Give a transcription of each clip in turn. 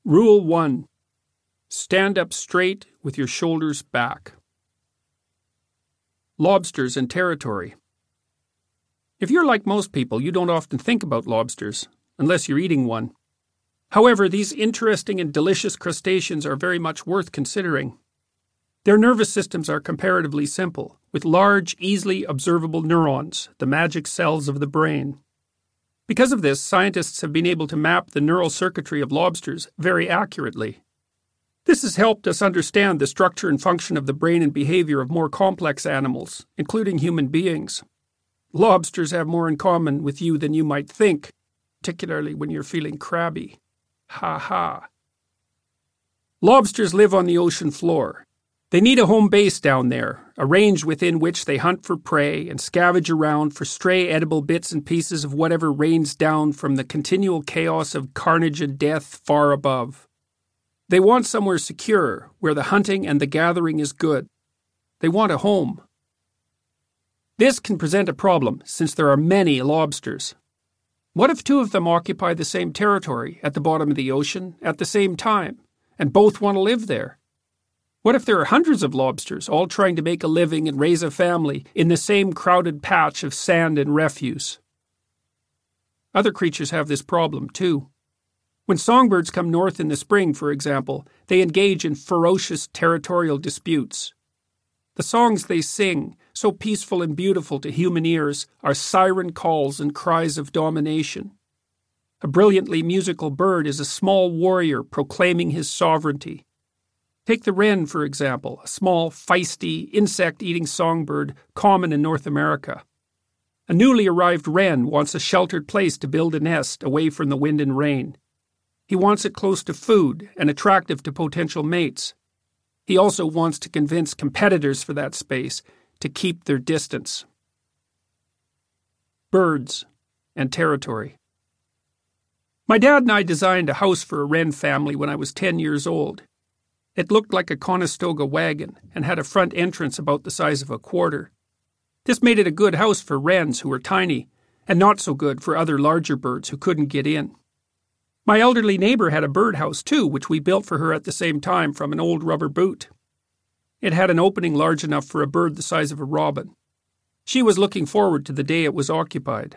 Rule 1. Stand up straight with your shoulders back. Lobsters and territory. If you're like most people, you don't often think about lobsters, unless you're eating one. However, these interesting and delicious crustaceans are very much worth considering. Their nervous systems are comparatively simple, with large, easily observable neurons, the magic cells of the brain. Because of this, scientists have been able to map the neural circuitry of lobsters very accurately. This has helped us understand the structure and function of the brain and behavior of more complex animals, including human beings. Lobsters have more in common with you than you might think, particularly when you're feeling crabby. Ha ha. Lobsters live on the ocean floor. They need a home base down there, a range within which they hunt for prey and scavenge around for stray edible bits and pieces of whatever rains down from the continual chaos of carnage and death far above. They want somewhere secure, where the hunting and the gathering is good. They want a home. This can present a problem, since there are many lobsters. What if two of them occupy the same territory at the bottom of the ocean at the same time, and both want to live there? What if there are hundreds of lobsters, all trying to make a living and raise a family in the same crowded patch of sand and refuse? Other creatures have this problem, too. When songbirds come north in the spring, for example, they engage in ferocious territorial disputes. The songs they sing, so peaceful and beautiful to human ears, are siren calls and cries of domination. A brilliantly musical bird is a small warrior proclaiming his sovereignty. Take the wren, for example, a small, feisty, insect-eating songbird common in North America. A newly arrived wren wants a sheltered place to build a nest away from the wind and rain. He wants it close to food and attractive to potential mates. He also wants to convince competitors for that space to keep their distance. Birds and territory. My dad and I designed a house for a wren family when I was 10 years old. It looked like a Conestoga wagon and had a front entrance about the size of a quarter. This made it a good house for wrens who were tiny, and not so good for other larger birds who couldn't get in. My elderly neighbor had a birdhouse too, which we built for her at the same time from an old rubber boot. It had an opening large enough for a bird the size of a robin. She was looking forward to the day it was occupied.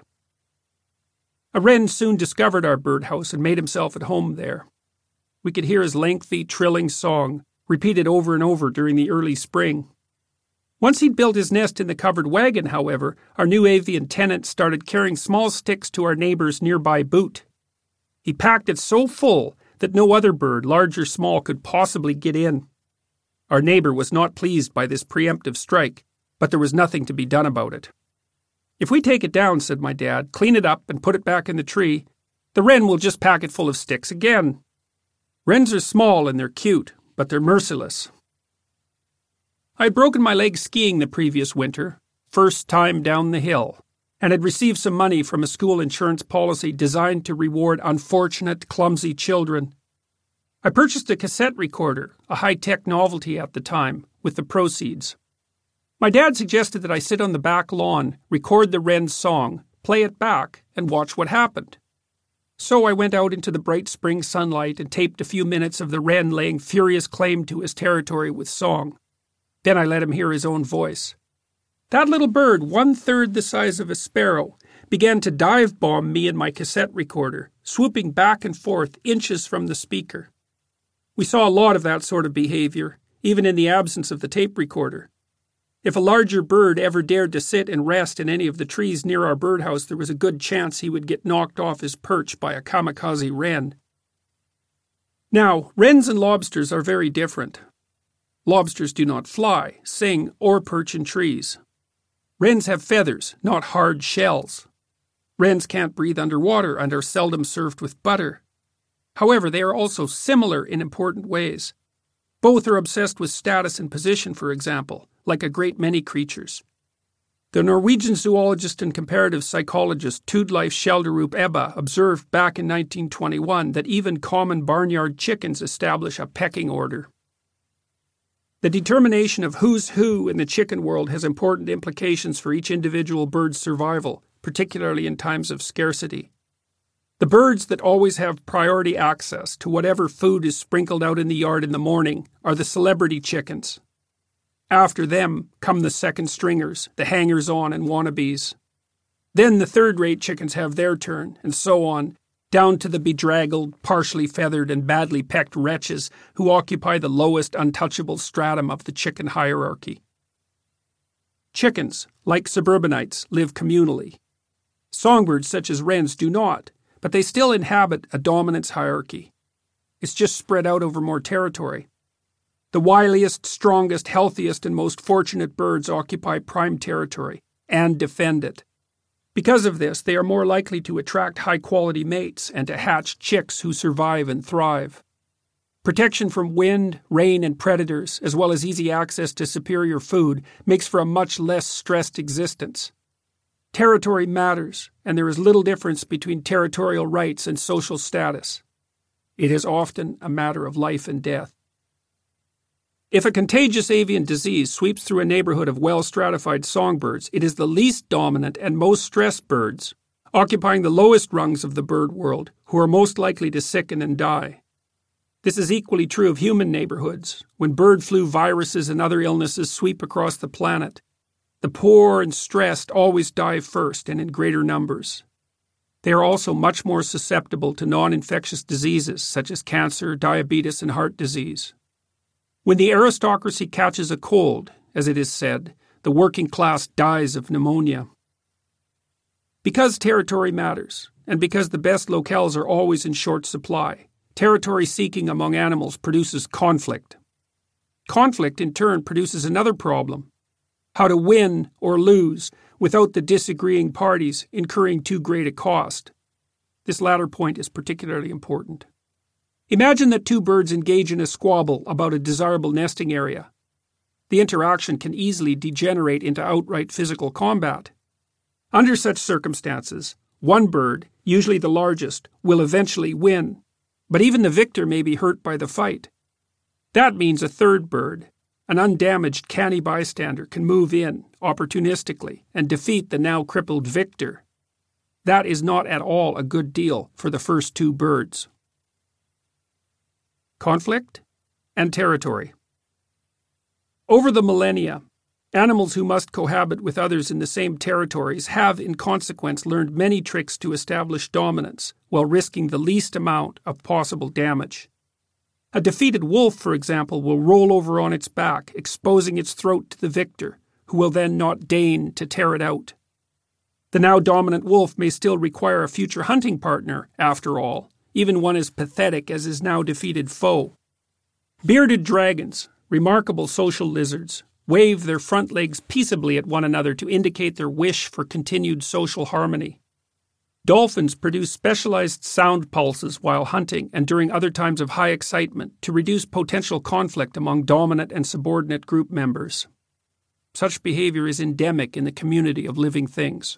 A wren soon discovered our birdhouse and made himself at home there. We could hear his lengthy, trilling song, repeated over and over during the early spring. Once he'd built his nest in the covered wagon, however, our new avian tenant started carrying small sticks to our neighbor's nearby boot. He packed it so full that no other bird, large or small, could possibly get in. Our neighbor was not pleased by this preemptive strike, but there was nothing to be done about it. "If we take it down," said my dad, "clean it up and put it back in the tree, the wren will just pack it full of sticks again." Wrens are small and they're cute, but they're merciless. I had broken my leg skiing the previous winter, first time down the hill, and had received some money from a school insurance policy designed to reward unfortunate, clumsy children. I purchased a cassette recorder, a high-tech novelty at the time, with the proceeds. My dad suggested that I sit on the back lawn, record the wren's song, play it back, and watch what happened. So I went out into the bright spring sunlight and taped a few minutes of the wren laying furious claim to his territory with song. Then I let him hear his own voice. That little bird, 1/3 the size of a sparrow, began to dive-bomb me and my cassette recorder, swooping back and forth inches from the speaker. We saw a lot of that sort of behavior, even in the absence of the tape recorder. If a larger bird ever dared to sit and rest in any of the trees near our birdhouse, there was a good chance he would get knocked off his perch by a kamikaze wren. Now, wrens and lobsters are very different. Lobsters do not fly, sing, or perch in trees. Wrens have feathers, not hard shells. Wrens can't breathe underwater and are seldom served with butter. However, they are also similar in important ways. Both are obsessed with status and position, for example, like a great many creatures. The Norwegian zoologist and comparative psychologist Tudleif Skjelderup Ebba observed back in 1921 that even common barnyard chickens establish a pecking order. The determination of who's who in the chicken world has important implications for each individual bird's survival, particularly in times of scarcity. The birds that always have priority access to whatever food is sprinkled out in the yard in the morning are the celebrity chickens. After them come the second stringers, the hangers-on and wannabes. Then the third-rate chickens have their turn, and so on, down to the bedraggled, partially feathered, and badly pecked wretches who occupy the lowest untouchable stratum of the chicken hierarchy. Chickens, like suburbanites, live communally. Songbirds such as wrens do not, but they still inhabit a dominance hierarchy. It's just spread out over more territory. The wiliest, strongest, healthiest, and most fortunate birds occupy prime territory and defend it. Because of this, they are more likely to attract high-quality mates and to hatch chicks who survive and thrive. Protection from wind, rain, and predators, as well as easy access to superior food, makes for a much less stressed existence. Territory matters, and there is little difference between territorial rights and social status. It is often a matter of life and death. If a contagious avian disease sweeps through a neighborhood of well-stratified songbirds, it is the least dominant and most stressed birds, occupying the lowest rungs of the bird world, who are most likely to sicken and die. This is equally true of human neighborhoods. When bird flu viruses and other illnesses sweep across the planet, the poor and stressed always die first and in greater numbers. They are also much more susceptible to non-infectious diseases such as cancer, diabetes, and heart disease. When the aristocracy catches a cold, as it is said, the working class dies of pneumonia. Because territory matters, and because the best locales are always in short supply, territory seeking among animals produces conflict. Conflict, in turn, produces another problem: how to win or lose without the disagreeing parties incurring too great a cost. This latter point is particularly important. Imagine that two birds engage in a squabble about a desirable nesting area. The interaction can easily degenerate into outright physical combat. Under such circumstances, one bird, usually the largest, will eventually win, but even the victor may be hurt by the fight. That means a third bird, an undamaged canny bystander, can move in, opportunistically, and defeat the now crippled victor. That is not at all a good deal for the first two birds. Conflict and territory. Over the millennia, animals who must cohabit with others in the same territories have, in consequence, learned many tricks to establish dominance while risking the least amount of possible damage. A defeated wolf, for example, will roll over on its back, exposing its throat to the victor, who will then not deign to tear it out. The now dominant wolf may still require a future hunting partner, after all, even one as pathetic as his now defeated foe. Bearded dragons, remarkable social lizards, wave their front legs peaceably at one another to indicate their wish for continued social harmony. Dolphins produce specialized sound pulses while hunting and during other times of high excitement to reduce potential conflict among dominant and subordinate group members. Such behavior is endemic in the community of living things.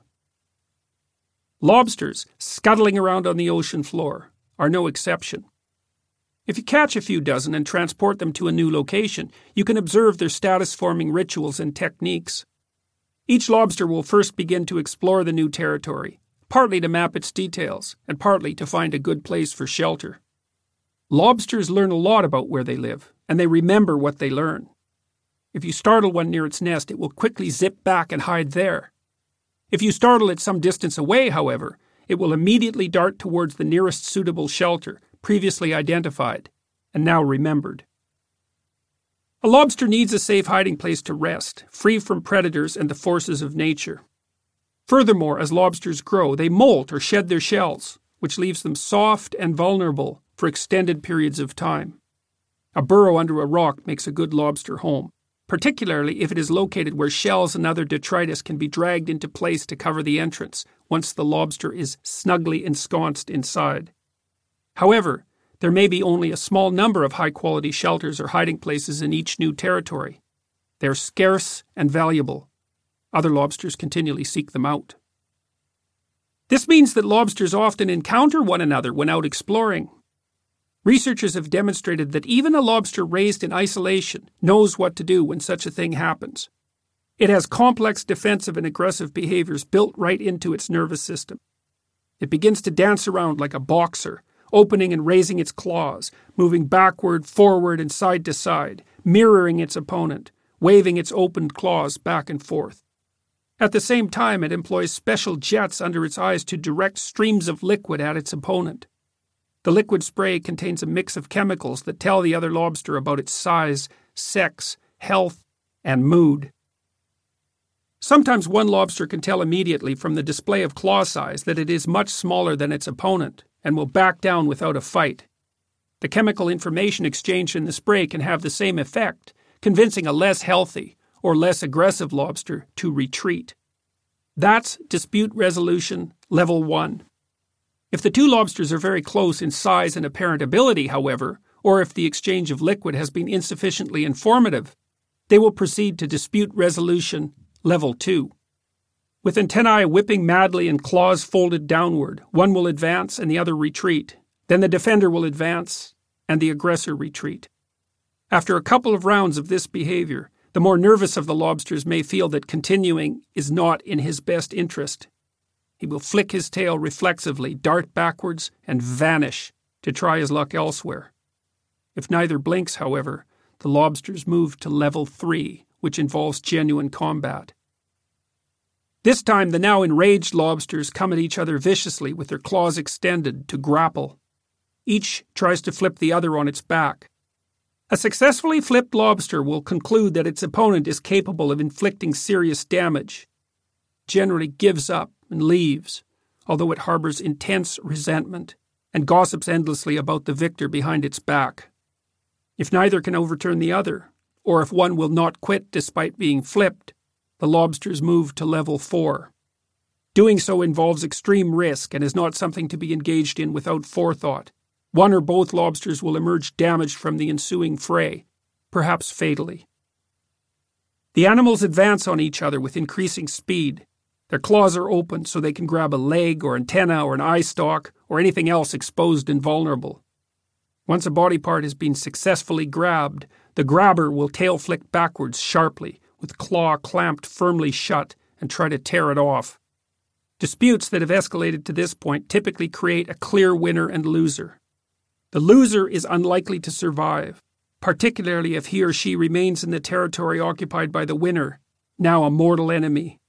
Lobsters, scuttling around on the ocean floor, are no exception. If you catch a few dozen and transport them to a new location, you can observe their status-forming rituals and techniques. Each lobster will first begin to explore the new territory, partly to map its details, and partly to find a good place for shelter. Lobsters learn a lot about where they live, and they remember what they learn. If you startle one near its nest, it will quickly zip back and hide there. If you startle it some distance away, however, it will immediately dart towards the nearest suitable shelter, previously identified, and now remembered. A lobster needs a safe hiding place to rest, free from predators and the forces of nature. Furthermore, as lobsters grow, they molt or shed their shells, which leaves them soft and vulnerable for extended periods of time. A burrow under a rock makes a good lobster home, particularly if it is located where shells and other detritus can be dragged into place to cover the entrance once the lobster is snugly ensconced inside. However, there may be only a small number of high-quality shelters or hiding places in each new territory. They are scarce and valuable. Other lobsters continually seek them out. This means that lobsters often encounter one another when out exploring. Researchers have demonstrated that even a lobster raised in isolation knows what to do when such a thing happens. It has complex defensive and aggressive behaviors built right into its nervous system. It begins to dance around like a boxer, opening and raising its claws, moving backward, forward, and side to side, mirroring its opponent, waving its opened claws back and forth. At the same time, it employs special jets under its eyes to direct streams of liquid at its opponent. The liquid spray contains a mix of chemicals that tell the other lobster about its size, sex, health, and mood. Sometimes one lobster can tell immediately from the display of claw size that it is much smaller than its opponent and will back down without a fight. The chemical information exchanged in the spray can have the same effect, convincing a less healthy or less aggressive lobster to retreat. That's dispute resolution level 1. If the two lobsters are very close in size and apparent ability, however, or if the exchange of liquid has been insufficiently informative, they will proceed to dispute resolution level 2. With antennae whipping madly and claws folded downward, one will advance and the other retreat. Then the defender will advance and the aggressor retreat. After a couple of rounds of this behavior, the more nervous of the lobsters may feel that continuing is not in his best interest. He will flick his tail reflexively, dart backwards, and vanish to try his luck elsewhere. If neither blinks, however, the lobsters move to level 3, which involves genuine combat. This time, the now enraged lobsters come at each other viciously with their claws extended to grapple. Each tries to flip the other on its back. A successfully flipped lobster will conclude that its opponent is capable of inflicting serious damage, generally gives up and leaves, although it harbors intense resentment and gossips endlessly about the victor behind its back. If neither can overturn the other, or if one will not quit despite being flipped, the lobsters move to level 4. Doing so involves extreme risk and is not something to be engaged in without forethought. One or both lobsters will emerge damaged from the ensuing fray, perhaps fatally. The animals advance on each other with increasing speed. Their claws are open so they can grab a leg or antenna or an eye stalk or anything else exposed and vulnerable. Once a body part has been successfully grabbed, the grabber will tail flick backwards sharply, with claw clamped firmly shut, and try to tear it off. Disputes that have escalated to this point typically create a clear winner and loser. The loser is unlikely to survive, particularly if he or she remains in the territory occupied by the winner, now a mortal enemy.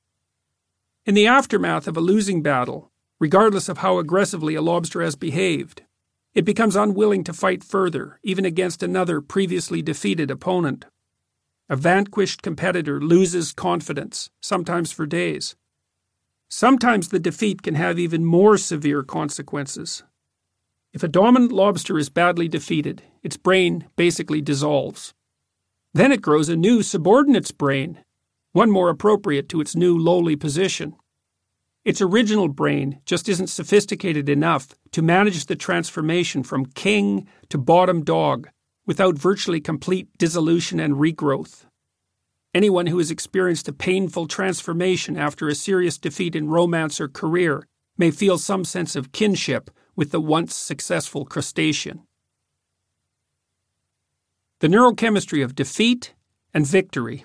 In the aftermath of a losing battle, regardless of how aggressively a lobster has behaved, it becomes unwilling to fight further, even against another previously defeated opponent. A vanquished competitor loses confidence, sometimes for days. Sometimes the defeat can have even more severe consequences. If a dominant lobster is badly defeated, its brain basically dissolves. Then it grows a new subordinate's brain, one more appropriate to its new lowly position. Its original brain just isn't sophisticated enough to manage the transformation from king to bottom dog without virtually complete dissolution and regrowth. Anyone who has experienced a painful transformation after a serious defeat in romance or career may feel some sense of kinship with the once successful crustacean. The neurochemistry of defeat and victory.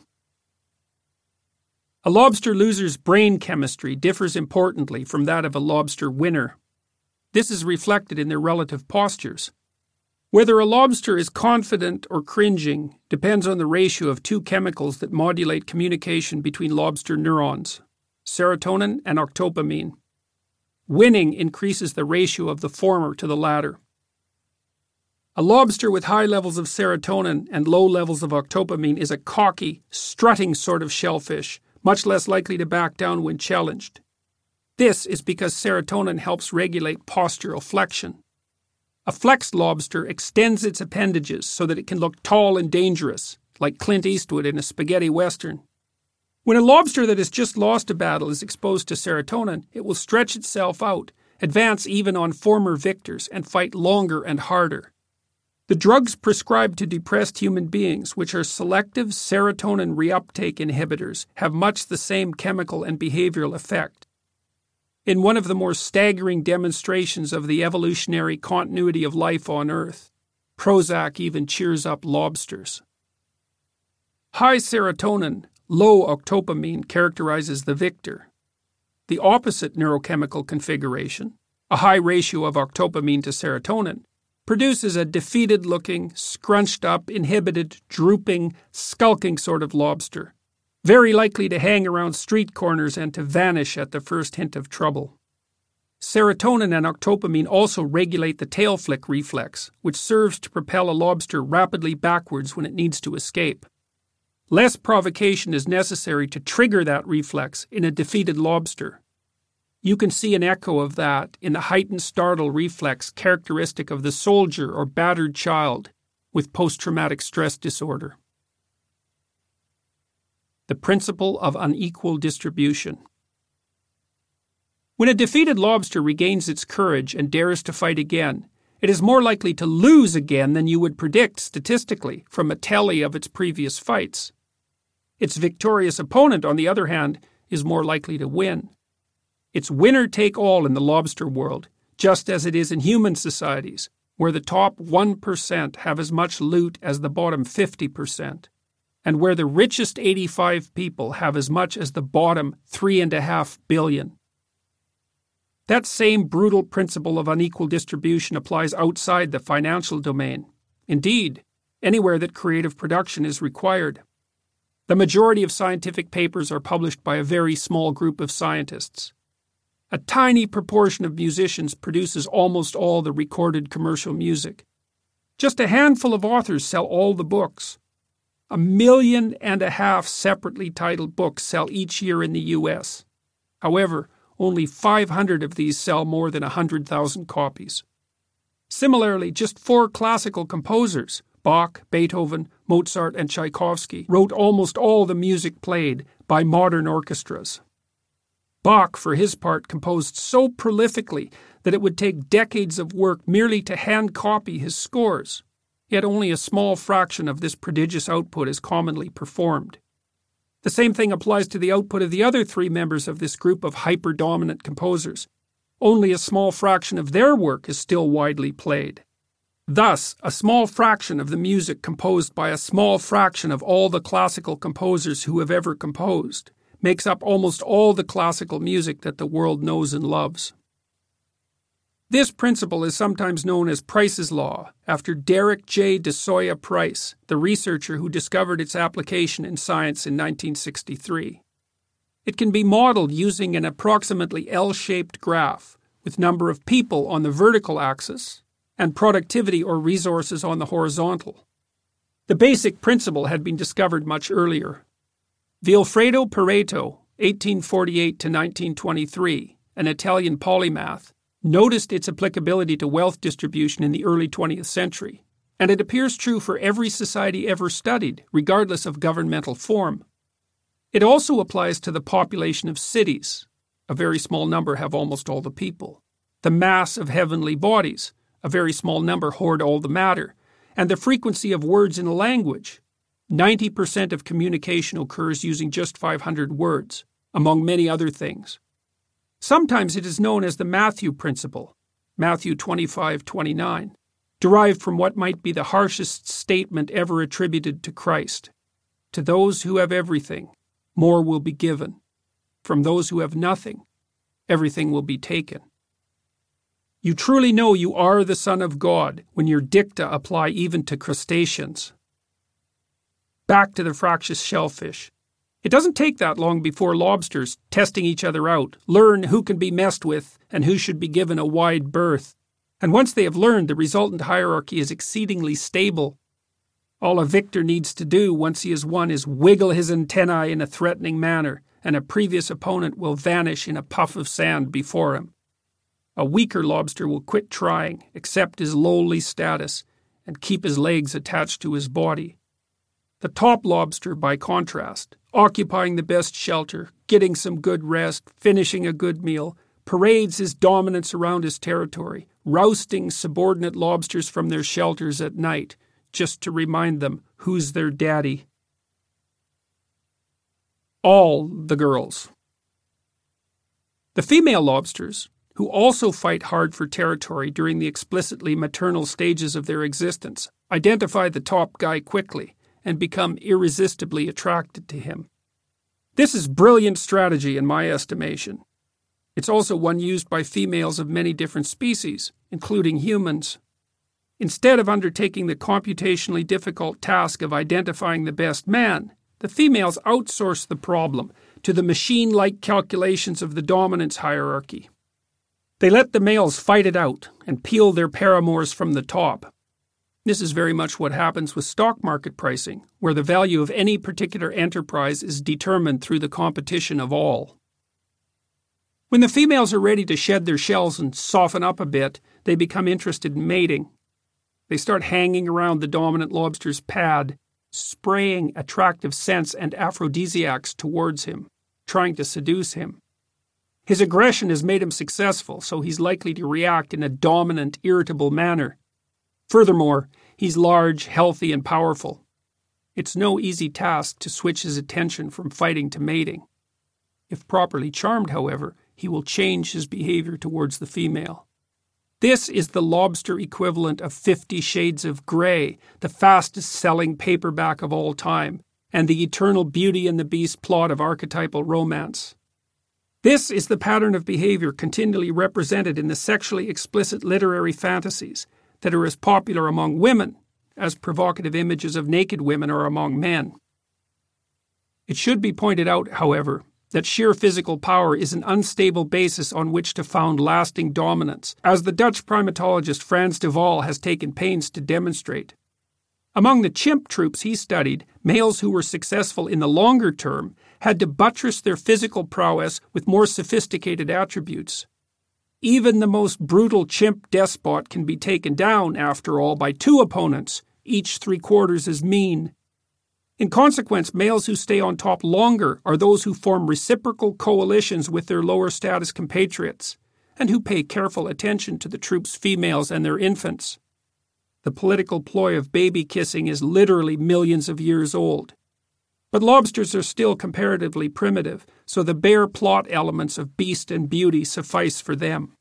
A lobster loser's brain chemistry differs importantly from that of a lobster winner. This is reflected in their relative postures. Whether a lobster is confident or cringing depends on the ratio of two chemicals that modulate communication between lobster neurons, serotonin and octopamine. Winning increases the ratio of the former to the latter. A lobster with high levels of serotonin and low levels of octopamine is a cocky, strutting sort of shellfish, much less likely to back down when challenged. This is because serotonin helps regulate postural flexion. A flexed lobster extends its appendages so that it can look tall and dangerous, like Clint Eastwood in a spaghetti western. When a lobster that has just lost a battle is exposed to serotonin, it will stretch itself out, advance even on former victors, and fight longer and harder. The drugs prescribed to depressed human beings, which are selective serotonin reuptake inhibitors, have much the same chemical and behavioral effect. In one of the more staggering demonstrations of the evolutionary continuity of life on Earth, Prozac even cheers up lobsters. High serotonin, low octopamine characterizes the victor. the opposite neurochemical configuration, a high ratio of octopamine to serotonin, produces a defeated-looking, scrunched-up, inhibited, drooping, skulking sort of lobster, very likely to hang around street corners and to vanish at the first hint of trouble. Serotonin and octopamine also regulate the tail flick reflex, which serves to propel a lobster rapidly backwards when it needs to escape. Less provocation is necessary to trigger that reflex in a defeated lobster. You can see an echo of that in the heightened startle reflex characteristic of the soldier or battered child with post-traumatic stress disorder. The principle of unequal distribution. When a defeated lobster regains its courage and dares to fight again, it is more likely to lose again than you would predict statistically from a tally of its previous fights. Its victorious opponent, on the other hand, is more likely to win. It's winner-take-all in the lobster world, just as it is in human societies, where the top 1% have as much loot as the bottom 50%, and where the richest 85 people have as much as the bottom 3.5 billion. That same brutal principle of unequal distribution applies outside the financial domain. Indeed, anywhere that creative production is required. The majority of scientific papers are published by a very small group of scientists. A tiny proportion of musicians produces almost all the recorded commercial music. Just a handful of authors sell all the books. 1.5 million separately titled books sell each year in the U.S. However, only 500 of these sell more than 100,000 copies. Similarly, just 4 classical composers, Bach, Beethoven, Mozart, and Tchaikovsky, wrote almost all the music played by modern orchestras. Bach, for his part, composed so prolifically that it would take decades of work merely to hand copy his scores, yet only a small fraction of this prodigious output is commonly performed. The same thing applies to the output of the other 3 members of this group of hyper-dominant composers. Only a small fraction of their work is still widely played. Thus, a small fraction of the music composed by a small fraction of all the classical composers who have ever composed makes up almost all the classical music that the world knows and loves. This principle is sometimes known as Price's Law, after Derek J. DeSoya Price, the researcher who discovered its application in science in 1963. It can be modeled using an approximately L-shaped graph, with number of people on the vertical axis and productivity or resources on the horizontal. The basic principle had been discovered much earlier. Vilfredo Pareto, 1848 to 1923, an Italian polymath, noticed its applicability to wealth distribution in the early 20th century, and it appears true for every society ever studied, regardless of governmental form. It also applies to the population of cities. A very small number have almost all the people. The mass of heavenly bodies. A very small number hoard all the matter. And the frequency of words in a language. 90% of communication occurs using just 500 words, among many other things. Sometimes it is known as the Matthew Principle, Matthew 25:29, derived from what might be the harshest statement ever attributed to Christ. To those who have everything, more will be given. From those who have nothing, everything will be taken. You truly know you are the Son of God when your dicta apply even to crustaceans. Back to the fractious shellfish. It doesn't take that long before lobsters, testing each other out, learn who can be messed with and who should be given a wide berth. And once they have learned, the resultant hierarchy is exceedingly stable. All a victor needs to do once he has won is wiggle his antennae in a threatening manner, and a previous opponent will vanish in a puff of sand before him. A weaker lobster will quit trying, accept his lowly status, and keep his legs attached to his body. The top lobster, by contrast, occupying the best shelter, getting some good rest, finishing a good meal, parades his dominance around his territory, rousting subordinate lobsters from their shelters at night, just to remind them who's their daddy. All the girls. The female lobsters, who also fight hard for territory during the explicitly maternal stages of their existence, identify the top guy quickly and become irresistibly attracted to him. This is brilliant strategy in my estimation. It's also one used by females of many different species, including humans. Instead of undertaking the computationally difficult task of identifying the best man, the females outsource the problem to the machine-like calculations of the dominance hierarchy. They let the males fight it out and peel their paramours from the top. This is very much what happens with stock market pricing, where the value of any particular enterprise is determined through the competition of all. When the females are ready to shed their shells and soften up a bit, they become interested in mating. They start hanging around the dominant lobster's pad, spraying attractive scents and aphrodisiacs towards him, trying to seduce him. His aggression has made him successful, so he's likely to react in a dominant, irritable manner. Furthermore, he's large, healthy, and powerful. It's no easy task to switch his attention from fighting to mating. If properly charmed, however, he will change his behavior towards the female. This is the lobster equivalent of 50 Shades of Grey, the fastest-selling paperback of all time, and the eternal Beauty and the Beast plot of archetypal romance. This is the pattern of behavior continually represented in the sexually explicit literary fantasies that are as popular among women as provocative images of naked women are among men. It should be pointed out, however, that sheer physical power is an unstable basis on which to found lasting dominance, as the Dutch primatologist Frans de Waal has taken pains to demonstrate. Among the chimp troops he studied, males who were successful in the longer term had to buttress their physical prowess with more sophisticated attributes. Even the most brutal chimp despot can be taken down, after all, by two opponents, each 3/4 as mean. In consequence, males who stay on top longer are those who form reciprocal coalitions with their lower status compatriots, and who pay careful attention to the troops' females and their infants. The political ploy of baby kissing is literally millions of years old. But lobsters are still comparatively primitive, so the bare plot elements of Beast and Beauty suffice for them.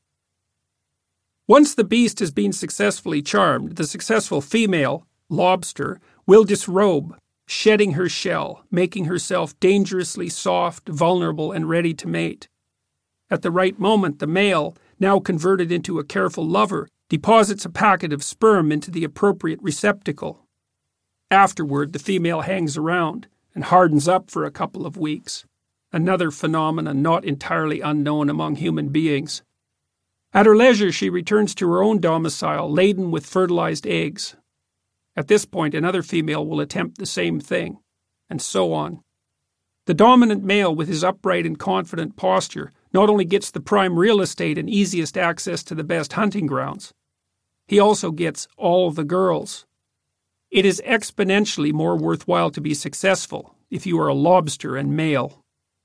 Once the beast has been successfully charmed, the successful female, lobster, will disrobe, shedding her shell, making herself dangerously soft, vulnerable, and ready to mate. At the right moment, the male, now converted into a careful lover, deposits a packet of sperm into the appropriate receptacle. Afterward, the female hangs around and hardens up for a couple of weeks, another phenomenon not entirely unknown among human beings. At her leisure, she returns to her own domicile, laden with fertilized eggs. At this point, another female will attempt the same thing, and so on. The dominant male, with his upright and confident posture, not only gets the prime real estate and easiest access to the best hunting grounds, he also gets all the girls. It is exponentially more worthwhile to be successful if you are a lobster and male.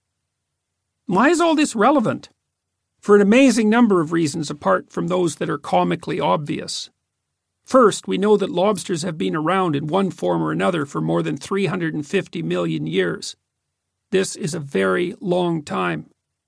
Why is all this relevant? For an amazing number of reasons apart from those that are comically obvious. First, we know that lobsters have been around in one form or another for more than 350 million years. This is a very long time.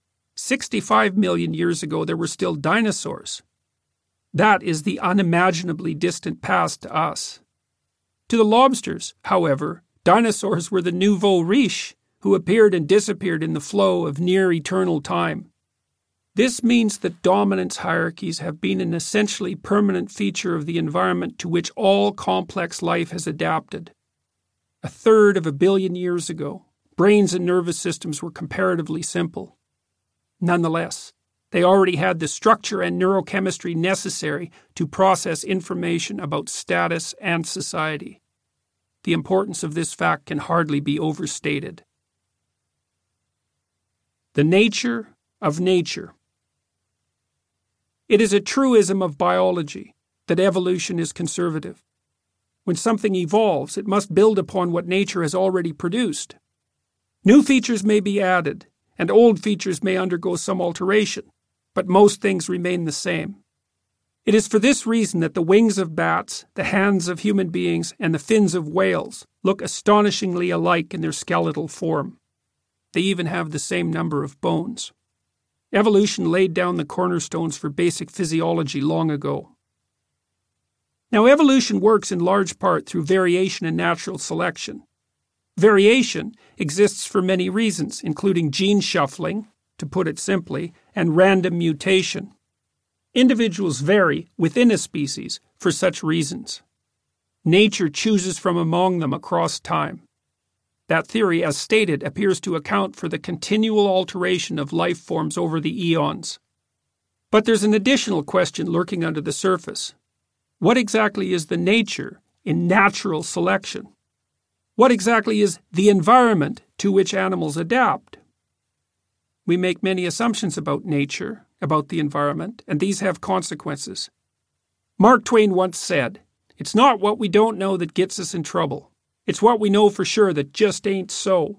65 million years ago, there were still dinosaurs. That is the unimaginably distant past to us. To the lobsters, however, dinosaurs were the nouveau riche who appeared and disappeared in the flow of near-eternal time. This means that dominance hierarchies have been an essentially permanent feature of the environment to which all complex life has adapted. 1/3 of a billion years ago, brains and nervous systems were comparatively simple. Nonetheless, they already had the structure and neurochemistry necessary to process information about status and society. The importance of this fact can hardly be overstated. The nature of nature. It is a truism of biology that evolution is conservative. When something evolves, it must build upon what nature has already produced. New features may be added, and old features may undergo some alteration, but most things remain the same. It is for this reason that the wings of bats, the hands of human beings, and the fins of whales look astonishingly alike in their skeletal form. They even have the same number of bones. Evolution laid down the cornerstones for basic physiology long ago. Now, evolution works in large part through variation and natural selection. Variation exists for many reasons, including gene shuffling, to put it simply, and random mutation. Individuals vary within a species for such reasons. Nature chooses from among them across time. That theory, as stated, appears to account for the continual alteration of life forms over the eons. But there's an additional question lurking under the surface. What exactly is the nature in natural selection? What exactly is the environment to which animals adapt? We make many assumptions about nature, about the environment, and these have consequences. Mark Twain once said, "It's not what we don't know that gets us in trouble. It's what we know for sure that just ain't so."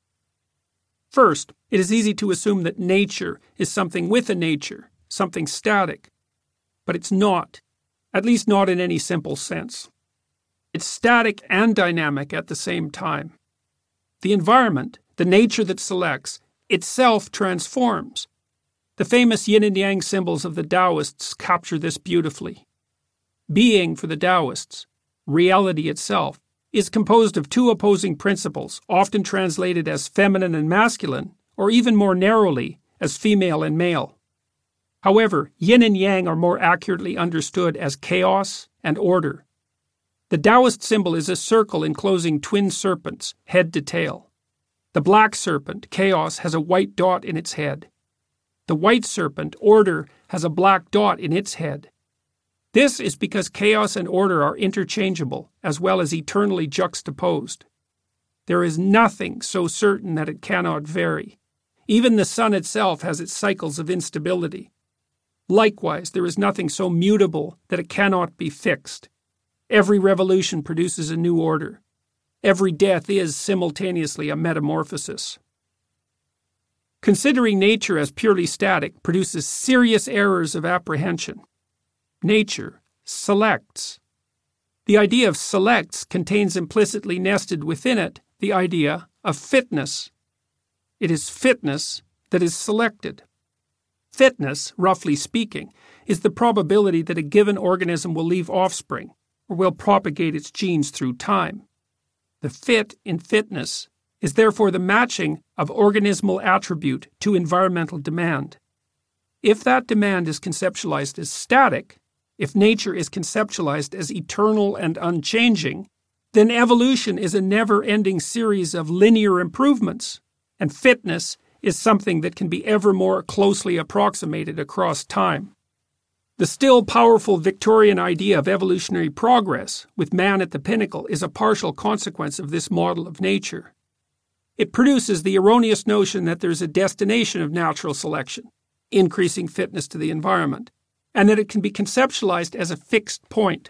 First, it is easy to assume that nature is something with a nature, something static. But it's not, at least not in any simple sense. It's static and dynamic at the same time. The environment, the nature that selects, itself transforms. The famous yin and yang symbols of the Taoists capture this beautifully. Being, for the Taoists, reality itself, is composed of two opposing principles, often translated as feminine and masculine, or even more narrowly, as female and male. However, yin and yang are more accurately understood as chaos and order. The Taoist symbol is a circle enclosing twin serpents, head to tail. The black serpent, chaos, has a white dot in its head. The white serpent, order, has a black dot in its head. This is because chaos and order are interchangeable, as well as eternally juxtaposed. There is nothing so certain that it cannot vary. Even the sun itself has its cycles of instability. Likewise, there is nothing so mutable that it cannot be fixed. Every revolution produces a new order. Every death is simultaneously a metamorphosis. Considering nature as purely static produces serious errors of apprehension. Nature selects. The idea of selects contains implicitly nested within it the idea of fitness. It is fitness that is selected. Fitness, roughly speaking, is the probability that a given organism will leave offspring or will propagate its genes through time. The fit in fitness is therefore the matching of organismal attribute to environmental demand. If that demand is conceptualized as static, if nature is conceptualized as eternal and unchanging, then evolution is a never-ending series of linear improvements, and fitness is something that can be ever more closely approximated across time. The still powerful Victorian idea of evolutionary progress, with man at the pinnacle, is a partial consequence of this model of nature. It produces the erroneous notion that there is a destination of natural selection, increasing fitness to the environment, and that it can be conceptualized as a fixed point.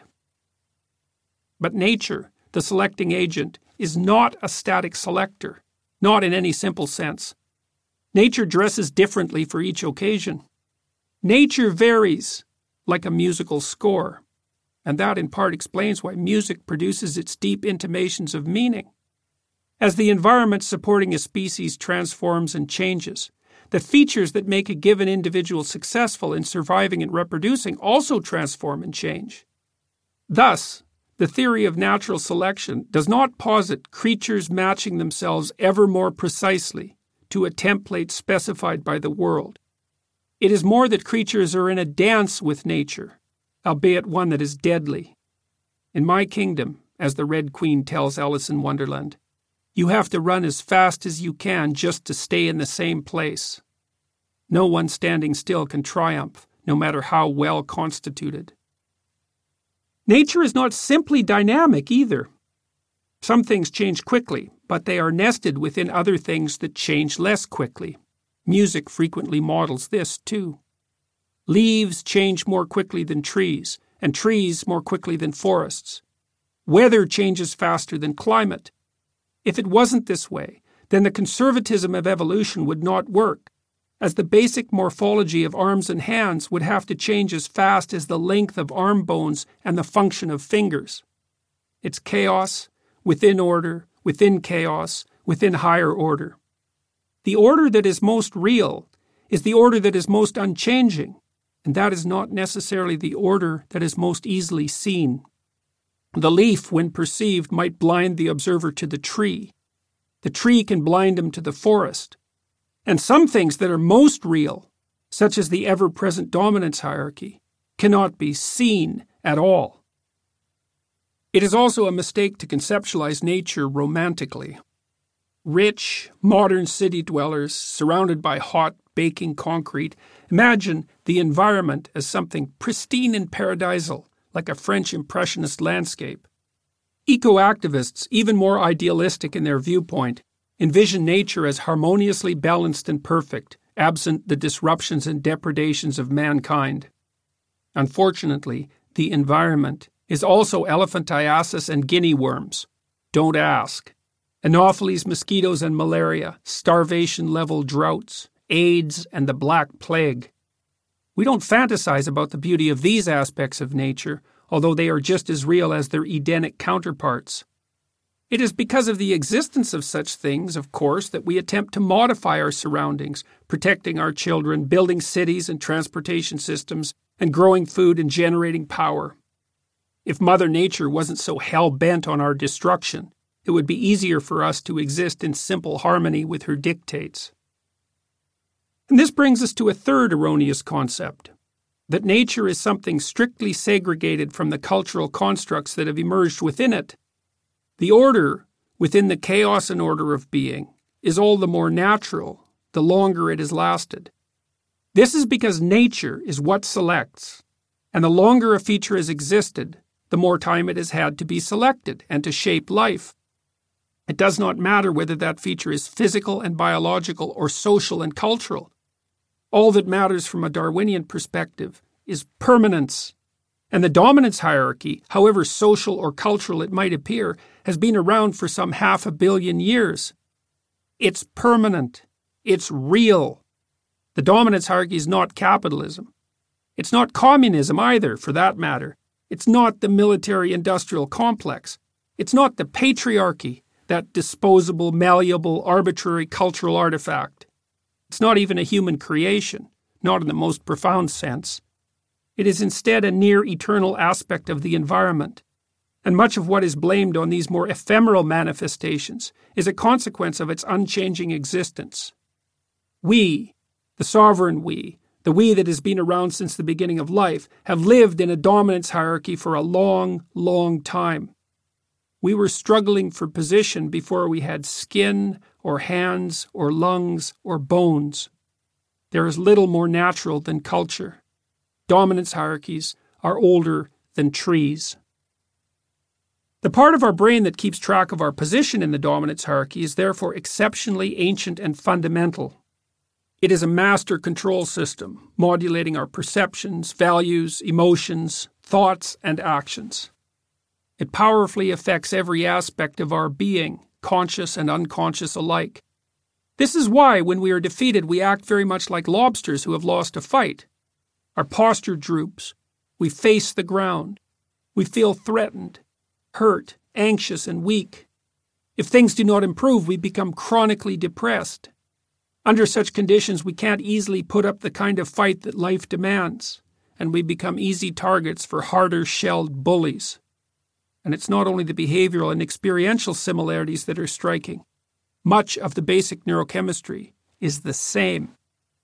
But nature, the selecting agent, is not a static selector, not in any simple sense. Nature dresses differently for each occasion. Nature varies, like a musical score, and that in part explains why music produces its deep intimations of meaning. As the environment supporting a species transforms and changes, the features that make a given individual successful in surviving and reproducing also transform and change. Thus, the theory of natural selection does not posit creatures matching themselves ever more precisely to a template specified by the world. It is more that creatures are in a dance with nature, albeit one that is deadly. In my kingdom, as the Red Queen tells Alice in Wonderland, you have to run as fast as you can just to stay in the same place. No one standing still can triumph, no matter how well constituted. Nature is not simply dynamic either. Some things change quickly, but they are nested within other things that change less quickly. Music frequently models this, too. Leaves change more quickly than trees, and trees more quickly than forests. Weather changes faster than climate. If it wasn't this way, then the conservatism of evolution would not work, as the basic morphology of arms and hands would have to change as fast as the length of arm bones and the function of fingers. It's chaos, within order, within chaos, within higher order. The order that is most real is the order that is most unchanging, and that is not necessarily the order that is most easily seen. The leaf, when perceived, might blind the observer to the tree. The tree can blind him to the forest. And some things that are most real, such as the ever-present dominance hierarchy, cannot be seen at all. It is also a mistake to conceptualize nature romantically. Rich, modern city dwellers, surrounded by hot, baking concrete, imagine the environment as something pristine and paradisal, like a French Impressionist landscape. Eco-activists, even more idealistic in their viewpoint, envision nature as harmoniously balanced and perfect, absent the disruptions and depredations of mankind. Unfortunately, the environment is also elephantiasis and guinea worms. Don't ask. Anopheles mosquitoes and malaria, starvation-level droughts, AIDS, and the Black Plague. We don't fantasize about the beauty of these aspects of nature, although they are just as real as their Edenic counterparts. It is because of the existence of such things, of course, that we attempt to modify our surroundings, protecting our children, building cities and transportation systems, and growing food and generating power. If Mother Nature wasn't so hell-bent on our destruction, it would be easier for us to exist in simple harmony with her dictates. And this brings us to a third erroneous concept, that nature is something strictly segregated from the cultural constructs that have emerged within it. The order within the chaos and order of being is all the more natural the longer it has lasted. This is because nature is what selects, and the longer a feature has existed, the more time it has had to be selected and to shape life. It does not matter whether that feature is physical and biological or social and cultural. All that matters from a Darwinian perspective is permanence. And the dominance hierarchy, however social or cultural it might appear, has been around for some 500 million years. It's permanent. It's real. The dominance hierarchy is not capitalism. It's not communism either, for that matter. It's not the military-industrial complex. It's not the patriarchy, that disposable, malleable, arbitrary cultural artifact. It's not even a human creation, not in the most profound sense. It is instead a near-eternal aspect of the environment, and much of what is blamed on these more ephemeral manifestations is a consequence of its unchanging existence. We, the sovereign we, the we that has been around since the beginning of life, have lived in a dominance hierarchy for a long, long time. We were struggling for position before we had skin, or hands, or lungs, or bones. There is little more natural than culture. Dominance hierarchies are older than trees. The part of our brain that keeps track of our position in the dominance hierarchy is therefore exceptionally ancient and fundamental. It is a master control system, modulating our perceptions, values, emotions, thoughts, and actions. It powerfully affects every aspect of our being, conscious and unconscious alike. This is why, when we are defeated, we act very much like lobsters who have lost a fight. Our posture droops. We face the ground. We feel threatened, hurt, anxious, and weak. If things do not improve, we become chronically depressed. Under such conditions, we can't easily put up the kind of fight that life demands, and we become easy targets for harder-shelled bullies. And it's not only the behavioral and experiential similarities that are striking. Much of the basic neurochemistry is the same.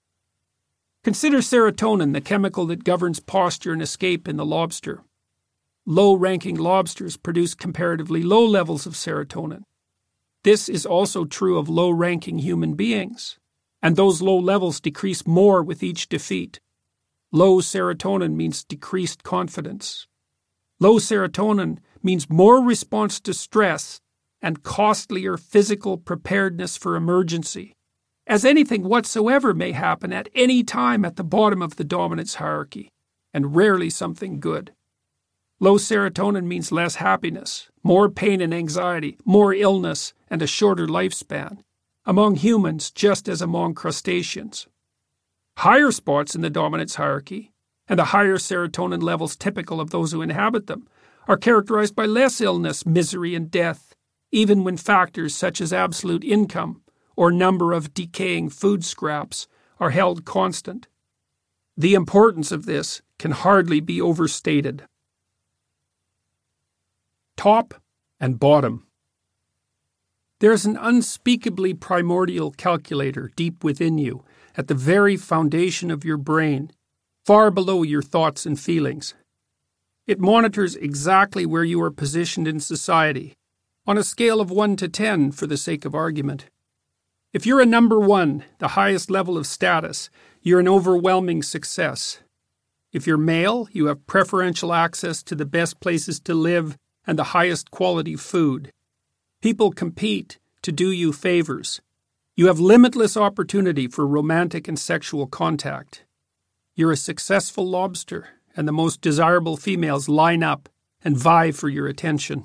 Consider serotonin, the chemical that governs posture and escape in the lobster. Low-ranking lobsters produce comparatively low levels of serotonin. This is also true of low-ranking human beings, and those low levels decrease more with each defeat. Low serotonin means decreased confidence. Low serotonin means more response to stress and costlier physical preparedness for emergency, as anything whatsoever may happen at any time at the bottom of the dominance hierarchy, and rarely something good. Low serotonin means less happiness, more pain and anxiety, more illness, and a shorter lifespan, among humans just as among crustaceans. Higher spots in the dominance hierarchy, and the higher serotonin levels typical of those who inhabit them, are characterized by less illness, misery, and death, even when factors such as absolute income or number of decaying food scraps are held constant. The importance of this can hardly be overstated. Top and bottom. There's an unspeakably primordial calculator deep within you, at the very foundation of your brain, far below your thoughts and feelings. It monitors exactly where you are positioned in society, on a scale of 1 to 10 for the sake of argument. If you're a number 1, the highest level of status, you're an overwhelming success. If you're male, you have preferential access to the best places to live and the highest quality food. People compete to do you favors. You have limitless opportunity for romantic and sexual contact. You're a successful lobster, and the most desirable females line up and vie for your attention.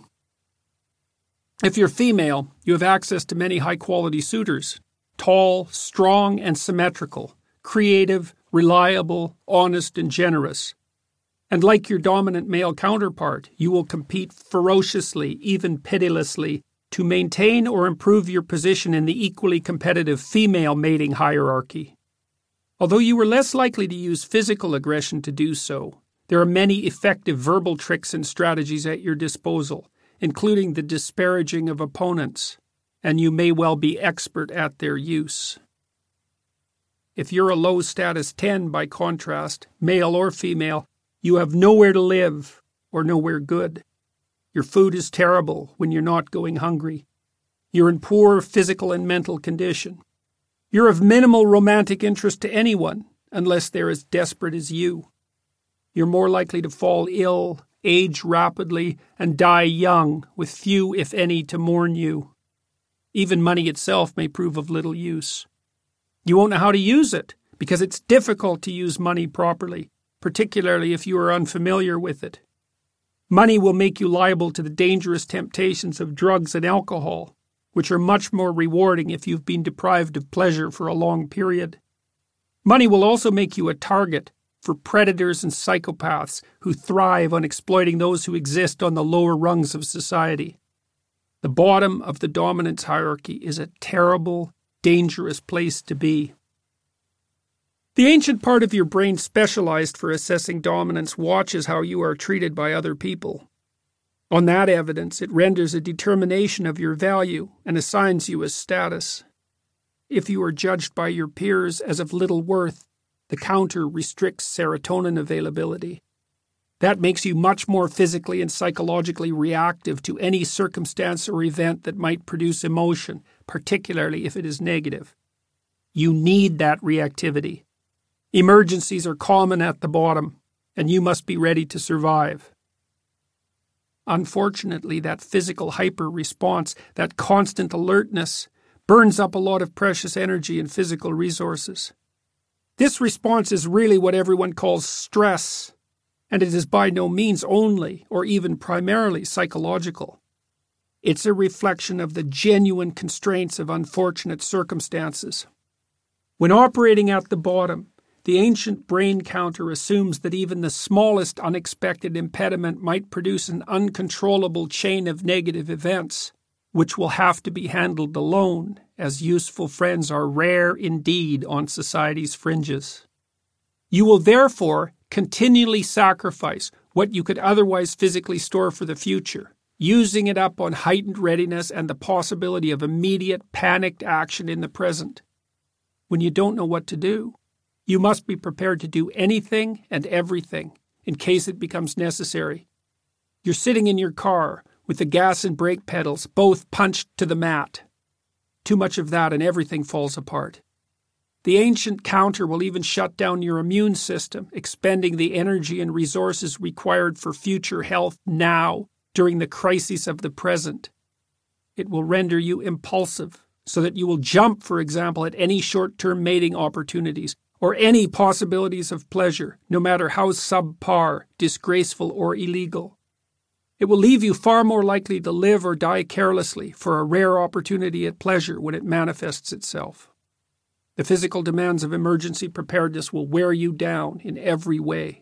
If you're female, you have access to many high-quality suitors, tall, strong, and symmetrical, creative, reliable, honest, and generous. And like your dominant male counterpart, you will compete ferociously, even pitilessly, to maintain or improve your position in the equally competitive female mating hierarchy. Although you are less likely to use physical aggression to do so, there are many effective verbal tricks and strategies at your disposal, including the disparaging of opponents, and you may well be expert at their use. If you're a low status 10, by contrast, male or female, you have nowhere to live or nowhere good. Your food is terrible when you're not going hungry. You're in poor physical and mental condition. You're of minimal romantic interest to anyone unless they're as desperate as you. You're more likely to fall ill, age rapidly, and die young, with few, if any, to mourn you. Even money itself may prove of little use. You won't know how to use it, because it's difficult to use money properly, particularly if you are unfamiliar with it. Money will make you liable to the dangerous temptations of drugs and alcohol, which are much more rewarding if you've been deprived of pleasure for a long period. Money will also make you a target for predators and psychopaths who thrive on exploiting those who exist on the lower rungs of society. The bottom of the dominance hierarchy is a terrible, dangerous place to be. The ancient part of your brain specialized for assessing dominance watches how you are treated by other people. On that evidence, it renders a determination of your value and assigns you a status. If you are judged by your peers as of little worth, the counter restricts serotonin availability. That makes you much more physically and psychologically reactive to any circumstance or event that might produce emotion, particularly if it is negative. You need that reactivity. Emergencies are common at the bottom, and you must be ready to survive. Unfortunately, that physical hyper-response, that constant alertness, burns up a lot of precious energy and physical resources. This response is really what everyone calls stress, and it is by no means only or even primarily psychological. It's a reflection of the genuine constraints of unfortunate circumstances. When operating at the bottom, the ancient brain counter assumes that even the smallest unexpected impediment might produce an uncontrollable chain of negative events, which will have to be handled alone, as useful friends are rare indeed on society's fringes. You will therefore continually sacrifice what you could otherwise physically store for the future, using it up on heightened readiness and the possibility of immediate panicked action in the present. When you don't know what to do, you must be prepared to do anything and everything in case it becomes necessary. You're sitting in your car with the gas and brake pedals both punched to the mat. Too much of that and everything falls apart. The ancient counter will even shut down your immune system, expending the energy and resources required for future health now during the crises of the present. It will render you impulsive, so that you will jump, for example, at any short-term mating opportunities or any possibilities of pleasure, no matter how subpar, disgraceful, or illegal. It will leave you far more likely to live or die carelessly for a rare opportunity at pleasure when it manifests itself. The physical demands of emergency preparedness will wear you down in every way.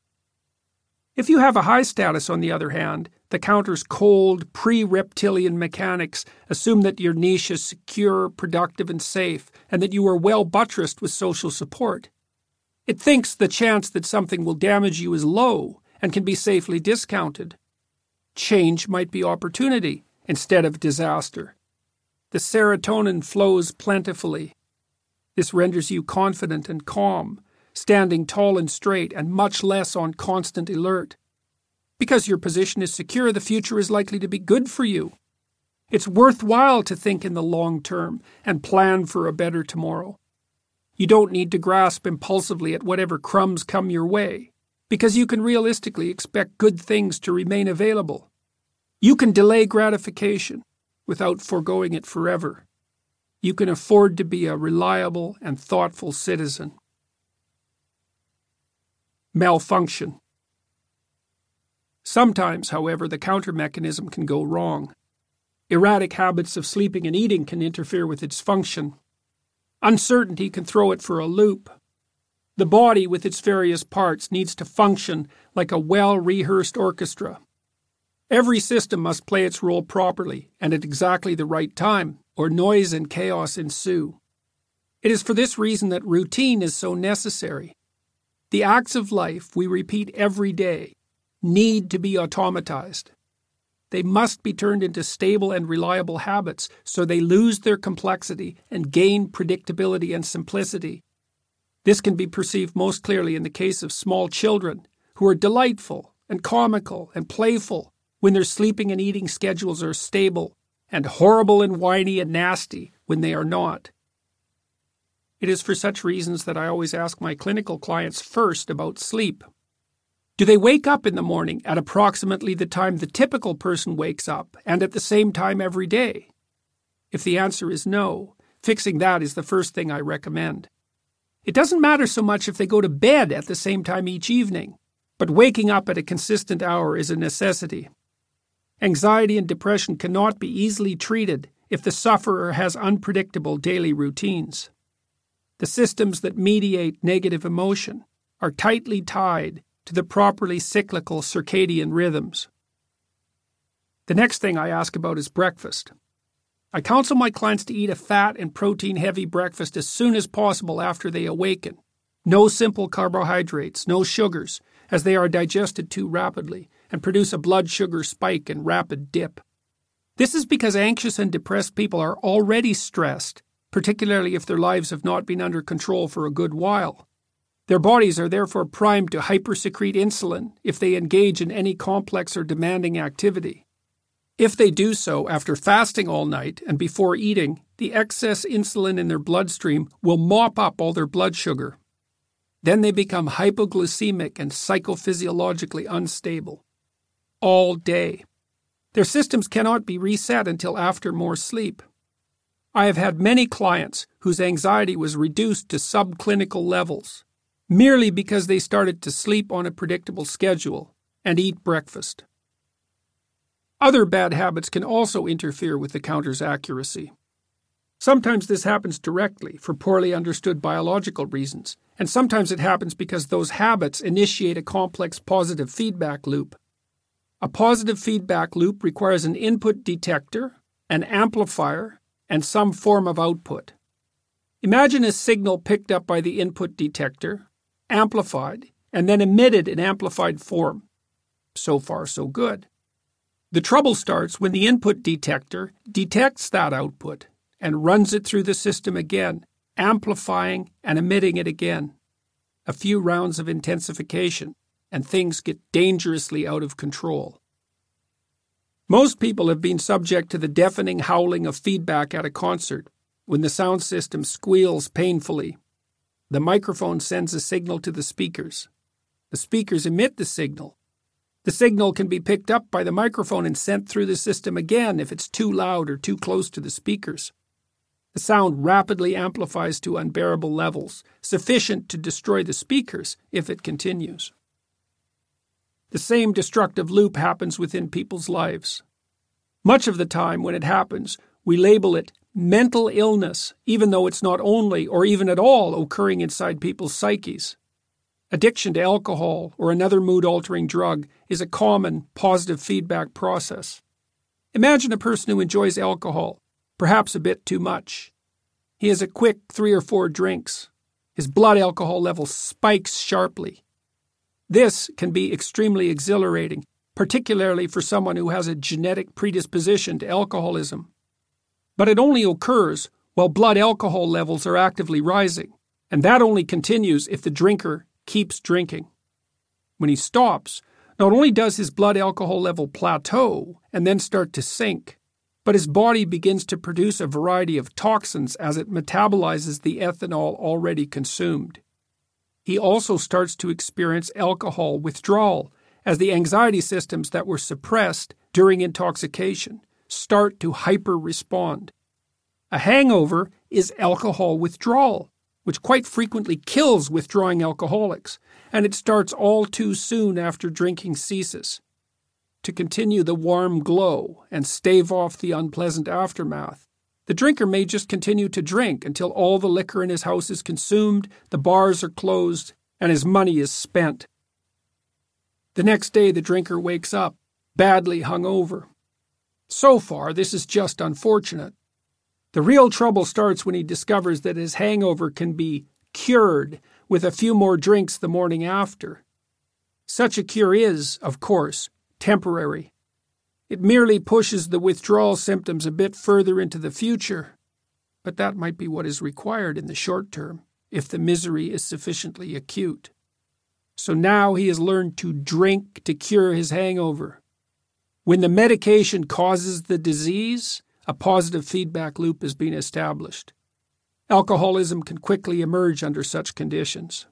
If you have a high status, on the other hand, the counter's cold, pre-reptilian mechanics assume that your niche is secure, productive, and safe, and that you are well buttressed with social support. It thinks the chance that something will damage you is low and can be safely discounted. Change might be opportunity instead of disaster. The serotonin flows plentifully. This renders you confident and calm, standing tall and straight and much less on constant alert. Because your position is secure, the future is likely to be good for you. It's worthwhile to think in the long term and plan for a better tomorrow. You don't need to grasp impulsively at whatever crumbs come your way, because you can realistically expect good things to remain available. You can delay gratification without foregoing it forever. You can afford to be a reliable and thoughtful citizen. Malfunction. Sometimes, however, the counter mechanism can go wrong. Erratic habits of sleeping and eating can interfere with its function. Uncertainty can throw it for a loop. The body, with its various parts, needs to function like a well-rehearsed orchestra. Every system must play its role properly and at exactly the right time, or noise and chaos ensue. It is for this reason that routine is so necessary. The acts of life we repeat every day need to be automatized. They must be turned into stable and reliable habits so they lose their complexity and gain predictability and simplicity. This can be perceived most clearly in the case of small children, who are delightful and comical and playful when their sleeping and eating schedules are stable, and horrible and whiny and nasty when they are not. It is for such reasons that I always ask my clinical clients first about sleep. Do they wake up in the morning at approximately the time the typical person wakes up and at the same time every day? If the answer is no, fixing that is the first thing I recommend. It doesn't matter so much if they go to bed at the same time each evening, but waking up at a consistent hour is a necessity. Anxiety and depression cannot be easily treated if the sufferer has unpredictable daily routines. The systems that mediate negative emotion are tightly tied to the properly cyclical circadian rhythms. The next thing I ask about is breakfast. I counsel my clients to eat a fat and protein-heavy breakfast as soon as possible after they awaken. No simple carbohydrates, no sugars, as they are digested too rapidly and produce a blood sugar spike and rapid dip. This is because anxious and depressed people are already stressed, particularly if their lives have not been under control for a good while. Their bodies are therefore primed to hypersecrete insulin if they engage in any complex or demanding activity. If they do so after fasting all night and before eating, the excess insulin in their bloodstream will mop up all their blood sugar. Then they become hypoglycemic and psychophysiologically unstable. All day. Their systems cannot be reset until after more sleep. I have had many clients whose anxiety was reduced to subclinical levels, merely because they started to sleep on a predictable schedule and eat breakfast. Other bad habits can also interfere with the counter's accuracy. Sometimes this happens directly for poorly understood biological reasons, and sometimes it happens because those habits initiate a complex positive feedback loop. A positive feedback loop requires an input detector, an amplifier, and some form of output. Imagine a signal picked up by the input detector, amplified, and then emitted in amplified form. So far, so good. The trouble starts when the input detector detects that output and runs it through the system again, amplifying and emitting it again. A few rounds of intensification, and things get dangerously out of control. Most people have been subject to the deafening howling of feedback at a concert, when the sound system squeals painfully. The microphone sends a signal to the speakers. The speakers emit the signal. The signal can be picked up by the microphone and sent through the system again if it's too loud or too close to the speakers. The sound rapidly amplifies to unbearable levels, sufficient to destroy the speakers if it continues. The same destructive loop happens within people's lives. Much of the time when it happens, we label it mental illness, even though it's not only or even at all occurring inside people's psyches. Addiction to alcohol or another mood-altering drug is a common positive feedback process. Imagine a person who enjoys alcohol, perhaps a bit too much. He has a quick 3 or 4 drinks. His blood alcohol level spikes sharply. This can be extremely exhilarating, particularly for someone who has a genetic predisposition to alcoholism. But it only occurs while blood alcohol levels are actively rising, and that only continues if the drinker keeps drinking. When he stops, not only does his blood alcohol level plateau and then start to sink, but his body begins to produce a variety of toxins as it metabolizes the ethanol already consumed. He also starts to experience alcohol withdrawal as the anxiety systems that were suppressed during intoxication start to hyper-respond. A hangover is alcohol withdrawal, which quite frequently kills withdrawing alcoholics, and it starts all too soon after drinking ceases. To continue the warm glow and stave off the unpleasant aftermath, the drinker may just continue to drink until all the liquor in his house is consumed, the bars are closed, and his money is spent. The next day the drinker wakes up, badly hungover. So far, this is just unfortunate. The real trouble starts when he discovers that his hangover can be cured with a few more drinks the morning after. Such a cure is, of course, temporary. It merely pushes the withdrawal symptoms a bit further into the future, but that might be what is required in the short term if the misery is sufficiently acute. So now he has learned to drink to cure his hangover. When the medication causes the disease, a positive feedback loop has been established. Alcoholism can quickly emerge under such conditions.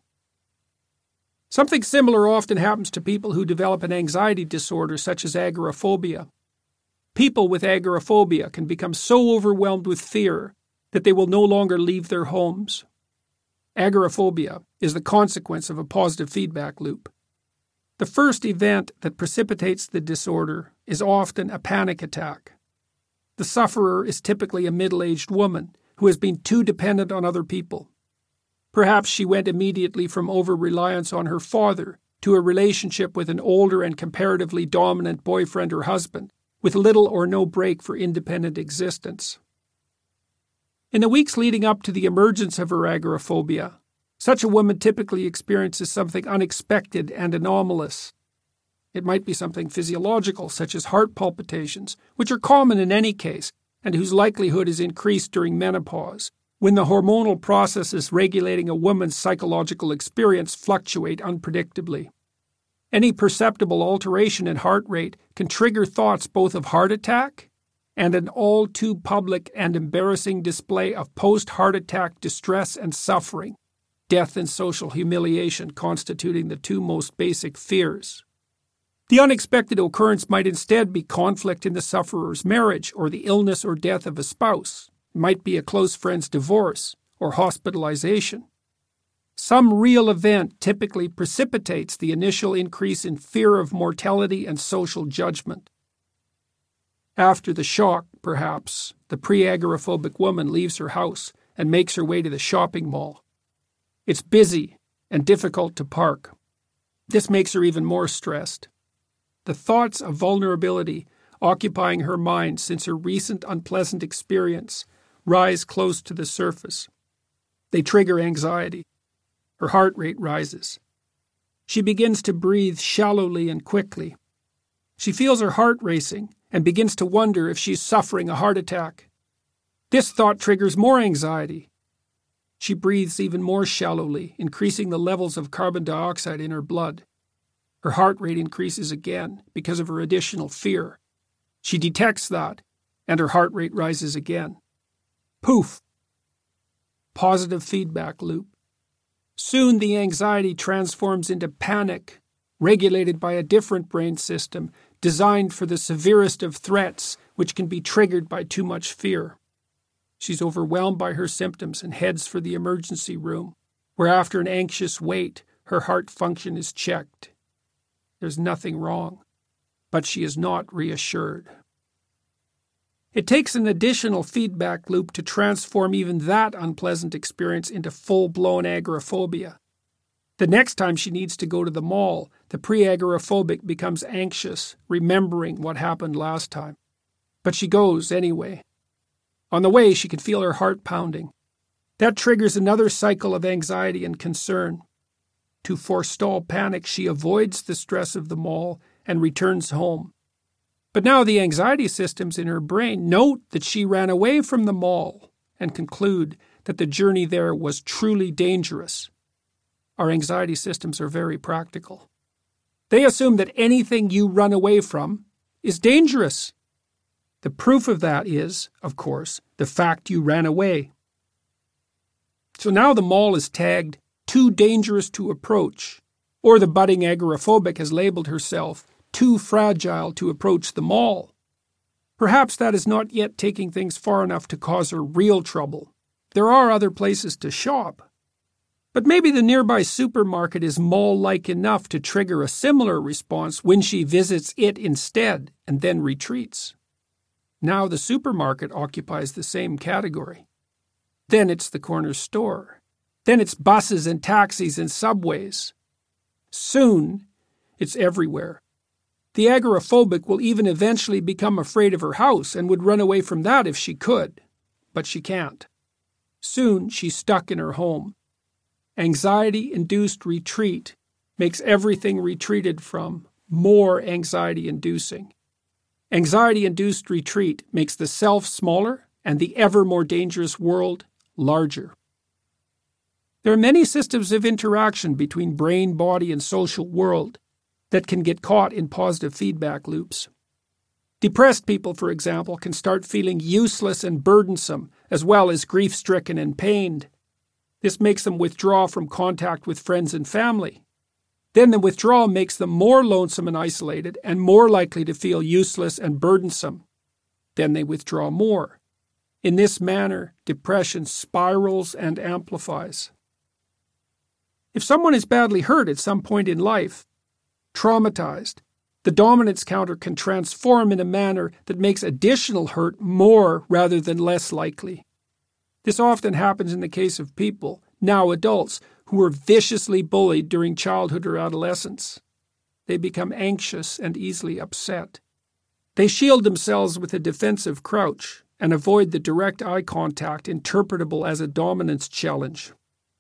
Something similar often happens to people who develop an anxiety disorder such as agoraphobia. People with agoraphobia can become so overwhelmed with fear that they will no longer leave their homes. Agoraphobia is the consequence of a positive feedback loop. The first event that precipitates the disorder is often a panic attack. The sufferer is typically a middle-aged woman who has been too dependent on other people. Perhaps she went immediately from over-reliance on her father to a relationship with an older and comparatively dominant boyfriend or husband, with little or no break for independent existence. In the weeks leading up to the emergence of her agoraphobia, such a woman typically experiences something unexpected and anomalous. It might be something physiological, such as heart palpitations, which are common in any case, and whose likelihood is increased during menopause, when the hormonal processes regulating a woman's psychological experience fluctuate unpredictably. Any perceptible alteration in heart rate can trigger thoughts both of heart attack and an all too public and embarrassing display of post-heart attack distress and suffering, death and social humiliation constituting the two most basic fears. The unexpected occurrence might instead be conflict in the sufferer's marriage or the illness or death of a spouse. It might be a close friend's divorce or hospitalization. Some real event typically precipitates the initial increase in fear of mortality and social judgment. After the shock, perhaps, the pre-agoraphobic woman leaves her house and makes her way to the shopping mall. It's busy and difficult to park. This makes her even more stressed. The thoughts of vulnerability occupying her mind since her recent unpleasant experience rise close to the surface. They trigger anxiety. Her heart rate rises. She begins to breathe shallowly and quickly. She feels her heart racing and begins to wonder if she's suffering a heart attack. This thought triggers more anxiety. She breathes even more shallowly, increasing the levels of carbon dioxide in her blood. Her heart rate increases again because of her additional fear. She detects that, and her heart rate rises again. Poof! Positive feedback loop. Soon the anxiety transforms into panic, regulated by a different brain system designed for the severest of threats, which can be triggered by too much fear. She's overwhelmed by her symptoms and heads for the emergency room, where after an anxious wait, her heart function is checked. There's nothing wrong, but she is not reassured. It takes an additional feedback loop to transform even that unpleasant experience into full-blown agoraphobia. The next time she needs to go to the mall, the pre-agoraphobic becomes anxious, remembering what happened last time. But she goes anyway. On the way, she can feel her heart pounding. That triggers another cycle of anxiety and concern. To forestall panic, she avoids the stress of the mall and returns home. But now the anxiety systems in her brain note that she ran away from the mall and conclude that the journey there was truly dangerous. Our anxiety systems are very practical. They assume that anything you run away from is dangerous. The proof of that is, of course, the fact you ran away. So now the mall is tagged too dangerous to approach, or the budding agoraphobic has labeled herself too fragile to approach the mall. Perhaps that is not yet taking things far enough to cause her real trouble. There are other places to shop. But maybe the nearby supermarket is mall-like enough to trigger a similar response when she visits it instead and then retreats. Now the supermarket occupies the same category. Then it's the corner store. Then it's buses and taxis and subways. Soon, it's everywhere. The agoraphobic will even eventually become afraid of her house and would run away from that if she could. But she can't. Soon, she's stuck in her home. Anxiety-induced retreat makes everything retreated from more anxiety-inducing. Anxiety-induced retreat makes the self smaller and the ever more dangerous world larger. There are many systems of interaction between brain, body, and social world that can get caught in positive feedback loops. Depressed people, for example, can start feeling useless and burdensome, as well as grief-stricken and pained. This makes them withdraw from contact with friends and family. Then the withdrawal makes them more lonesome and isolated and more likely to feel useless and burdensome. Then they withdraw more. In this manner, depression spirals and amplifies. If someone is badly hurt at some point in life, traumatized, the dominance counter can transform in a manner that makes additional hurt more rather than less likely. This often happens in the case of people, now adults, who were viciously bullied during childhood or adolescence. They become anxious and easily upset. They shield themselves with a defensive crouch and avoid the direct eye contact interpretable as a dominance challenge.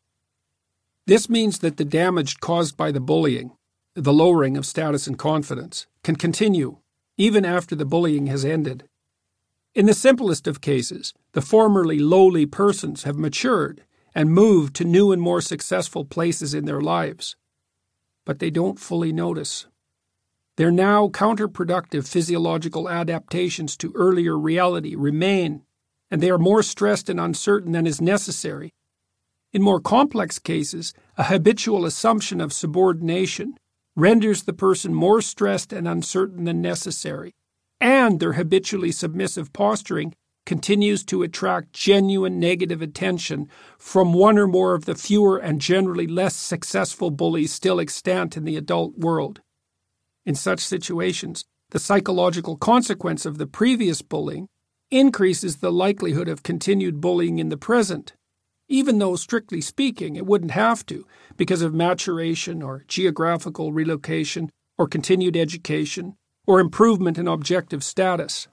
This means that the damage caused by the bullying, the lowering of status and confidence, can continue even after the bullying has ended. In the simplest of cases, the formerly lowly persons have matured and moved to new and more successful places in their lives. But they don't fully notice. Their now counterproductive physiological adaptations to earlier reality remain, and they are more stressed and uncertain than is necessary. In more complex cases, a habitual assumption of subordination renders the person more stressed and uncertain than necessary, and their habitually submissive posturing continues to attract genuine negative attention from one or more of the fewer and generally less successful bullies still extant in the adult world. In such situations, the psychological consequence of the previous bullying increases the likelihood of continued bullying in the present, even though, strictly speaking, it wouldn't have to, because of maturation or geographical relocation or continued education or improvement in objective status.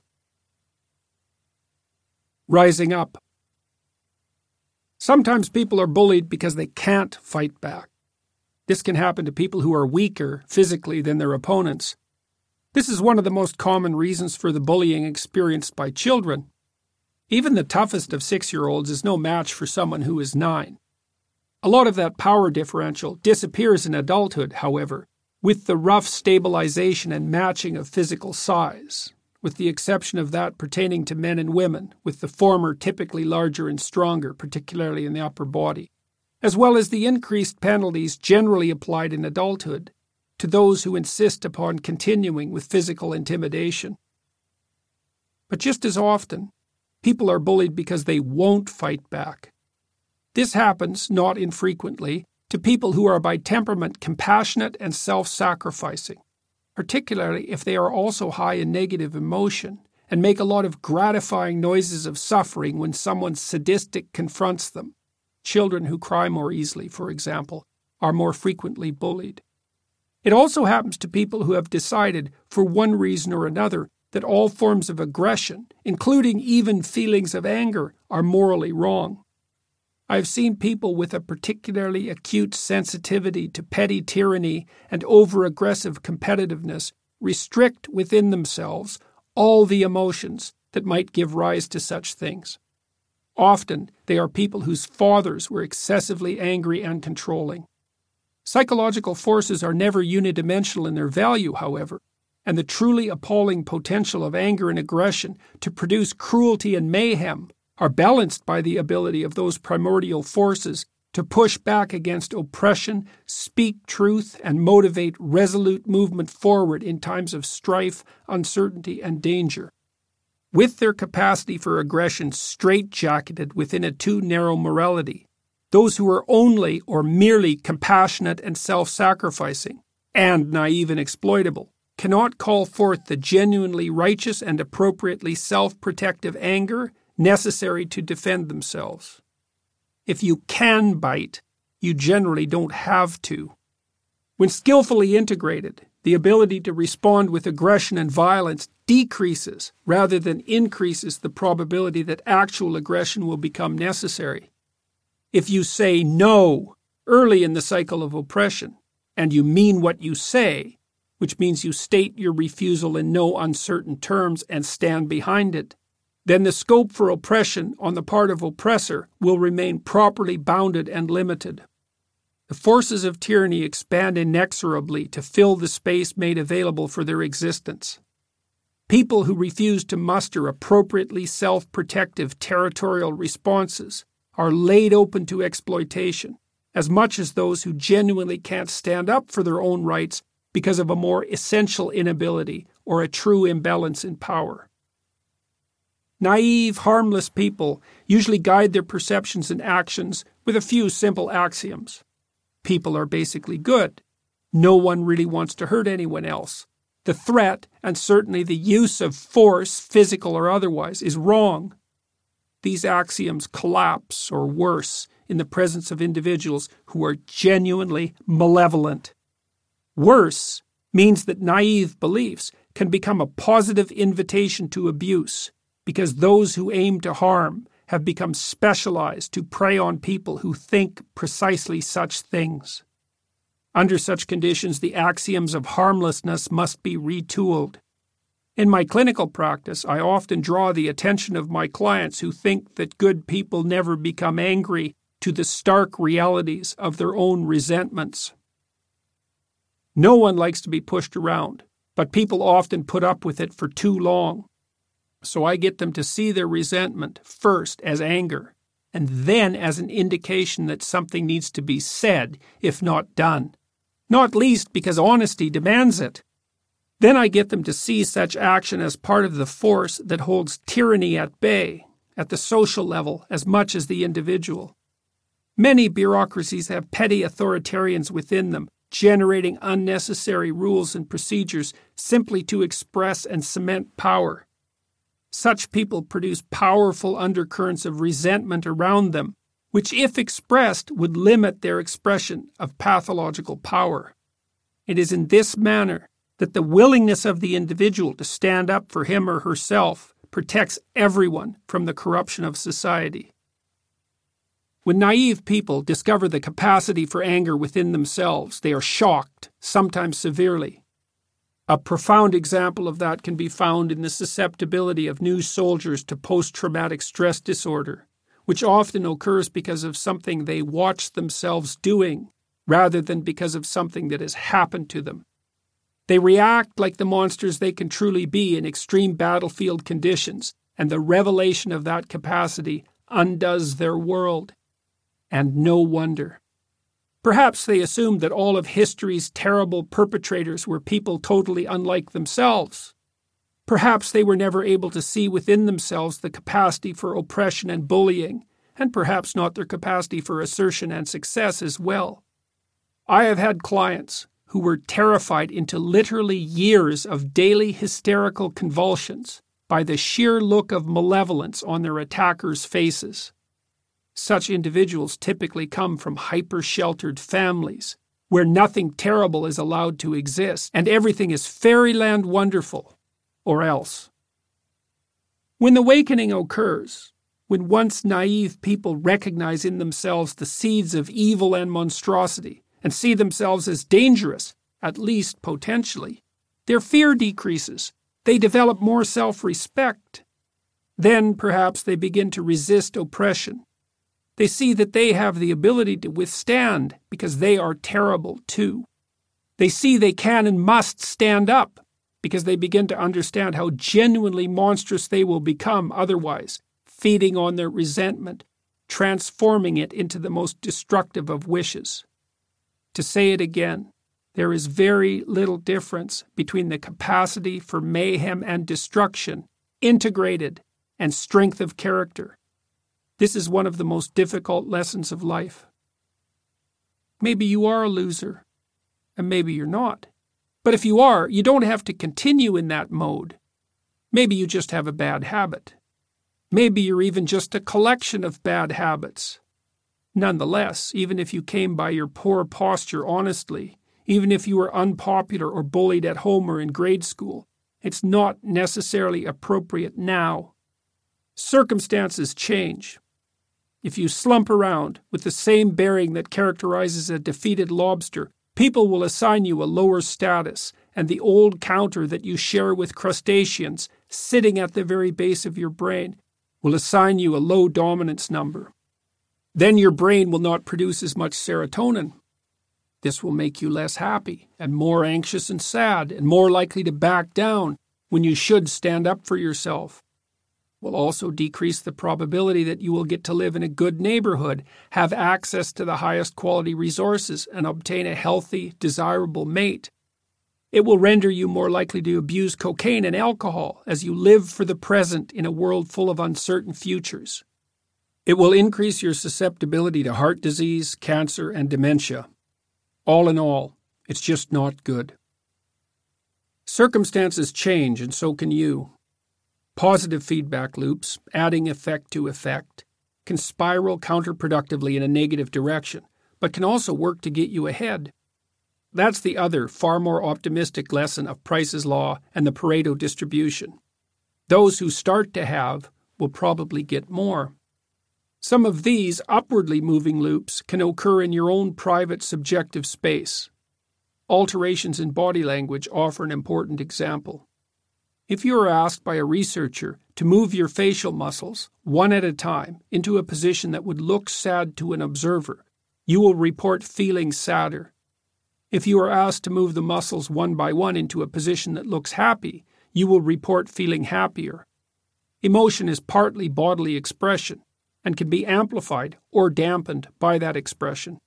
Rising up. Sometimes people are bullied because they can't fight back. This can happen to people who are weaker physically than their opponents. This is one of the most common reasons for the bullying experienced by children. Even the toughest of 6-year-olds is no match for someone who is 9. A lot of that power differential disappears in adulthood, however, with the rough stabilization and matching of physical size, with the exception of that pertaining to men and women, with the former typically larger and stronger, particularly in the upper body, as well as the increased penalties generally applied in adulthood to those who insist upon continuing with physical intimidation. But just as often, people are bullied because they won't fight back. This happens, not infrequently, to people who are by temperament compassionate and self-sacrificing, particularly if they are also high in negative emotion and make a lot of gratifying noises of suffering when someone sadistic confronts them. Children who cry more easily, for example, are more frequently bullied. It also happens to people who have decided, for one reason or another, that all forms of aggression, including even feelings of anger, are morally wrong. I have seen people with a particularly acute sensitivity to petty tyranny and over-aggressive competitiveness restrict within themselves all the emotions that might give rise to such things. Often, they are people whose fathers were excessively angry and controlling. Psychological forces are never unidimensional in their value, however, and the truly appalling potential of anger and aggression to produce cruelty and mayhem are balanced by the ability of those primordial forces to push back against oppression, speak truth, and motivate resolute movement forward in times of strife, uncertainty, and danger. With their capacity for aggression straitjacketed within a too narrow morality, those who are only or merely compassionate and self-sacrificing, and naive and exploitable, cannot call forth the genuinely righteous and appropriately self-protective anger necessary to defend themselves. If you can bite, you generally don't have to. When skillfully integrated, the ability to respond with aggression and violence decreases rather than increases the probability that actual aggression will become necessary. If you say no early in the cycle of oppression, and you mean what you say, which means you state your refusal in no uncertain terms and stand behind it, then the scope for oppression on the part of oppressor will remain properly bounded and limited. The forces of tyranny expand inexorably to fill the space made available for their existence. People who refuse to muster appropriately self-protective territorial responses are laid open to exploitation, as much as those who genuinely can't stand up for their own rights because of a more essential inability or a true imbalance in power. Naive, harmless people usually guide their perceptions and actions with a few simple axioms. People are basically good. No one really wants to hurt anyone else. The threat, and certainly the use of force, physical or otherwise, is wrong. These axioms collapse, or worse, in the presence of individuals who are genuinely malevolent. Worse means that naive beliefs can become a positive invitation to abuse, because those who aim to harm have become specialized to prey on people who think precisely such things. Under such conditions, the axioms of harmlessness must be retooled. In my clinical practice, I often draw the attention of my clients who think that good people never become angry to the stark realities of their own resentments. No one likes to be pushed around, but people often put up with it for too long. So I get them to see their resentment first as anger, and then as an indication that something needs to be said, if not done. Not least because honesty demands it. Then I get them to see such action as part of the force that holds tyranny at bay, at the social level as much as the individual. Many bureaucracies have petty authoritarians within them, generating unnecessary rules and procedures simply to express and cement power. Such people produce powerful undercurrents of resentment around them, which, if expressed, would limit their expression of pathological power. It is in this manner that the willingness of the individual to stand up for him or herself protects everyone from the corruption of society. When naive people discover the capacity for anger within themselves, they are shocked, sometimes severely. A profound example of that can be found in the susceptibility of new soldiers to post-traumatic stress disorder, which often occurs because of something they watch themselves doing, rather than because of something that has happened to them. They react like the monsters they can truly be in extreme battlefield conditions, and the revelation of that capacity undoes their world. And no wonder. Perhaps they assumed that all of history's terrible perpetrators were people totally unlike themselves. Perhaps they were never able to see within themselves the capacity for oppression and bullying, and perhaps not their capacity for assertion and success as well. I have had clients who were terrified into literally years of daily hysterical convulsions by the sheer look of malevolence on their attackers' faces. Such individuals typically come from hyper-sheltered families, where nothing terrible is allowed to exist, and everything is fairyland wonderful, or else. When the awakening occurs, when once naive people recognize in themselves the seeds of evil and monstrosity, and see themselves as dangerous, at least potentially, their fear decreases, They develop more self-respect. Then, perhaps, they begin to resist oppression. They see that they have the ability to withstand because they are terrible too. They see they can and must stand up because they begin to understand how genuinely monstrous they will become otherwise, feeding on their resentment, transforming it into the most destructive of wishes. To say it again, there is very little difference between the capacity for mayhem and destruction, integrated, and strength of character. This is one of the most difficult lessons of life. Maybe you are a loser, and maybe you're not. But if you are, you don't have to continue in that mode. Maybe you just have a bad habit. Maybe you're even just a collection of bad habits. Nonetheless, even if you came by your poor posture honestly, even if you were unpopular or bullied at home or in grade school, it's not necessarily appropriate now. Circumstances change. If you slump around with the same bearing that characterizes a defeated lobster, people will assign you a lower status, and the old counter that you share with crustaceans, sitting at the very base of your brain, will assign you a low dominance number. Then your brain will not produce as much serotonin. This will make you less happy, and more anxious and sad, and more likely to back down when you should stand up for yourself. Will also decrease the probability that you will get to live in a good neighborhood, have access to the highest quality resources, and obtain a healthy, desirable mate. It will render you more likely to abuse cocaine and alcohol as you live for the present in a world full of uncertain futures. It will increase your susceptibility to heart disease, cancer, and dementia. All in all, it's just not good. Circumstances change, and so can you. Positive feedback loops, adding effect to effect, can spiral counterproductively in a negative direction, but can also work to get you ahead. That's the other, far more optimistic lesson of Price's law and the Pareto distribution. Those who start to have will probably get more. Some of these upwardly moving loops can occur in your own private subjective space. Alterations in body language offer an important example. If you are asked by a researcher to move your facial muscles, one at a time, into a position that would look sad to an observer, you will report feeling sadder. If you are asked to move the muscles one by one into a position that looks happy, you will report feeling happier. Emotion is partly bodily expression and can be amplified or dampened by that expression.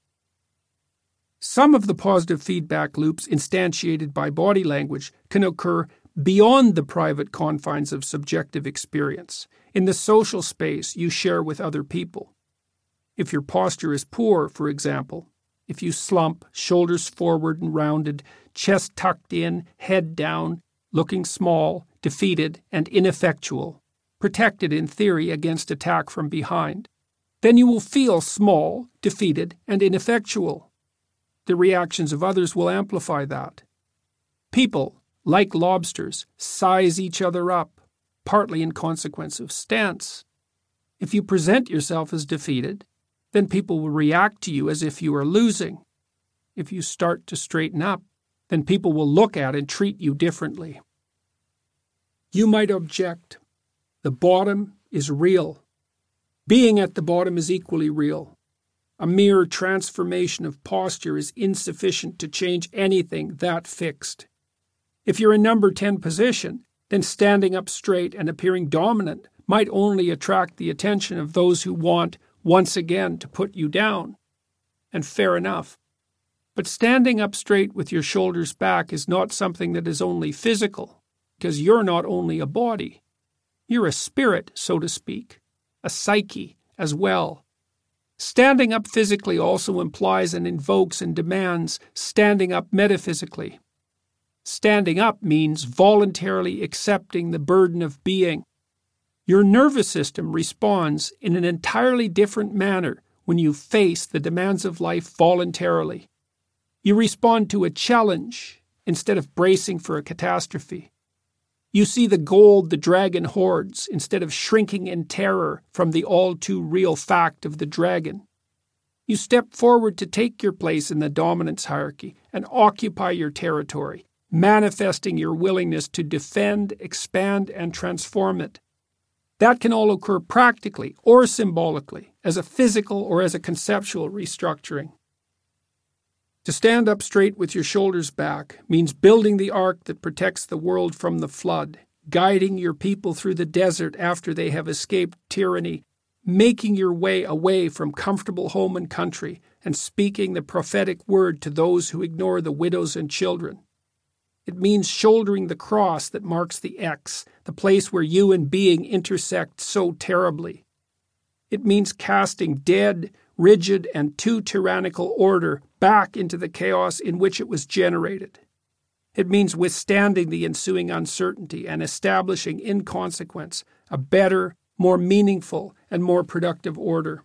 Some of the positive feedback loops instantiated by body language can occur beyond the private confines of subjective experience, in the social space you share with other people. If your posture is poor, for example, if you slump, shoulders forward and rounded, chest tucked in, head down, looking small, defeated, and ineffectual, protected in theory against attack from behind, then you will feel small, defeated, and ineffectual. The reactions of others will amplify that. People, like lobsters, size each other up, partly in consequence of stance. If you present yourself as defeated, then people will react to you as if you are losing. If you start to straighten up, then people will look at and treat you differently. You might object. The bottom is real. Being at the bottom is equally real. A mere transformation of posture is insufficient to change anything that fixed. If you're in number 10 position, then standing up straight and appearing dominant might only attract the attention of those who want, once again, to put you down. And fair enough. But standing up straight with your shoulders back is not something that is only physical, because you're not only a body. You're a spirit, so to speak, a psyche as well. Standing up physically also implies and invokes and demands standing up metaphysically. Standing up means voluntarily accepting the burden of being. Your nervous system responds in an entirely different manner when you face the demands of life voluntarily. You respond to a challenge instead of bracing for a catastrophe. You see the gold the dragon hoards instead of shrinking in terror from the all-too-real fact of the dragon. You step forward to take your place in the dominance hierarchy and occupy your territory, manifesting your willingness to defend, expand, and transform it. That can all occur practically or symbolically, as a physical or as a conceptual restructuring. To stand up straight with your shoulders back means building the ark that protects the world from the flood, guiding your people through the desert after they have escaped tyranny, making your way away from comfortable home and country, and speaking the prophetic word to those who ignore the widows and children. It means shouldering the cross that marks the X, the place where you and being intersect so terribly. It means casting dead, rigid, and too tyrannical order back into the chaos in which it was generated. It means withstanding the ensuing uncertainty and establishing in consequence a better, more meaningful, and more productive order.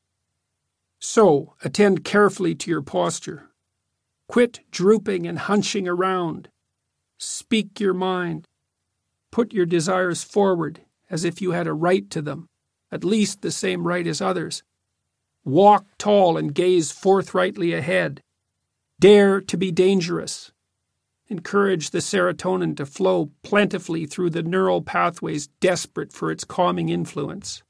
So, attend carefully to your posture. Quit drooping and hunching around. Speak your mind. Put your desires forward as if you had a right to them, at least the same right as others. Walk tall and gaze forthrightly ahead. Dare to be dangerous. Encourage the serotonin to flow plentifully through the neural pathways desperate for its calming influence.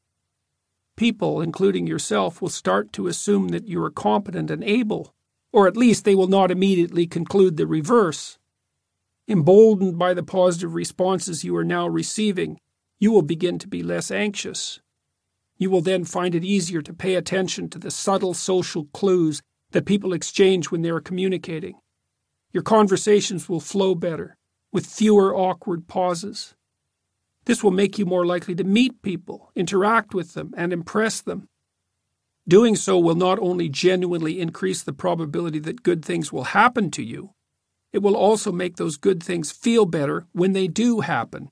People, including yourself, will start to assume that you are competent and able, or at least they will not immediately conclude the reverse. Emboldened by the positive responses you are now receiving, you will begin to be less anxious. You will then find it easier to pay attention to the subtle social clues that people exchange when they are communicating. Your conversations will flow better, with fewer awkward pauses. This will make you more likely to meet people, interact with them, and impress them. Doing so will not only genuinely increase the probability that good things will happen to you, it will also make those good things feel better when they do happen.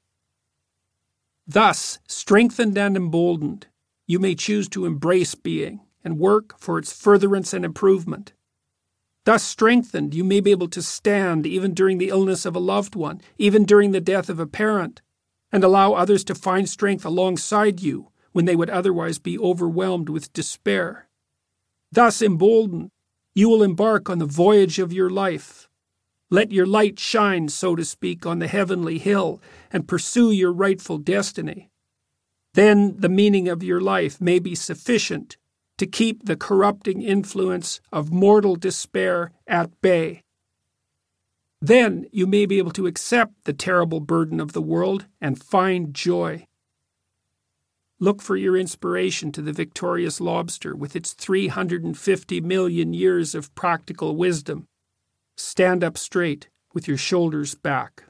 Thus, strengthened and emboldened, you may choose to embrace being and work for its furtherance and improvement. Thus strengthened, you may be able to stand even during the illness of a loved one, even during the death of a parent, and allow others to find strength alongside you when they would otherwise be overwhelmed with despair. Thus emboldened, you will embark on the voyage of your life. Let your light shine, so to speak, on the heavenly hill and pursue your rightful destiny. Then the meaning of your life may be sufficient to keep the corrupting influence of mortal despair at bay. Then you may be able to accept the terrible burden of the world and find joy. Look for your inspiration to the victorious lobster with its 350 million years of practical wisdom. Stand up straight with your shoulders back.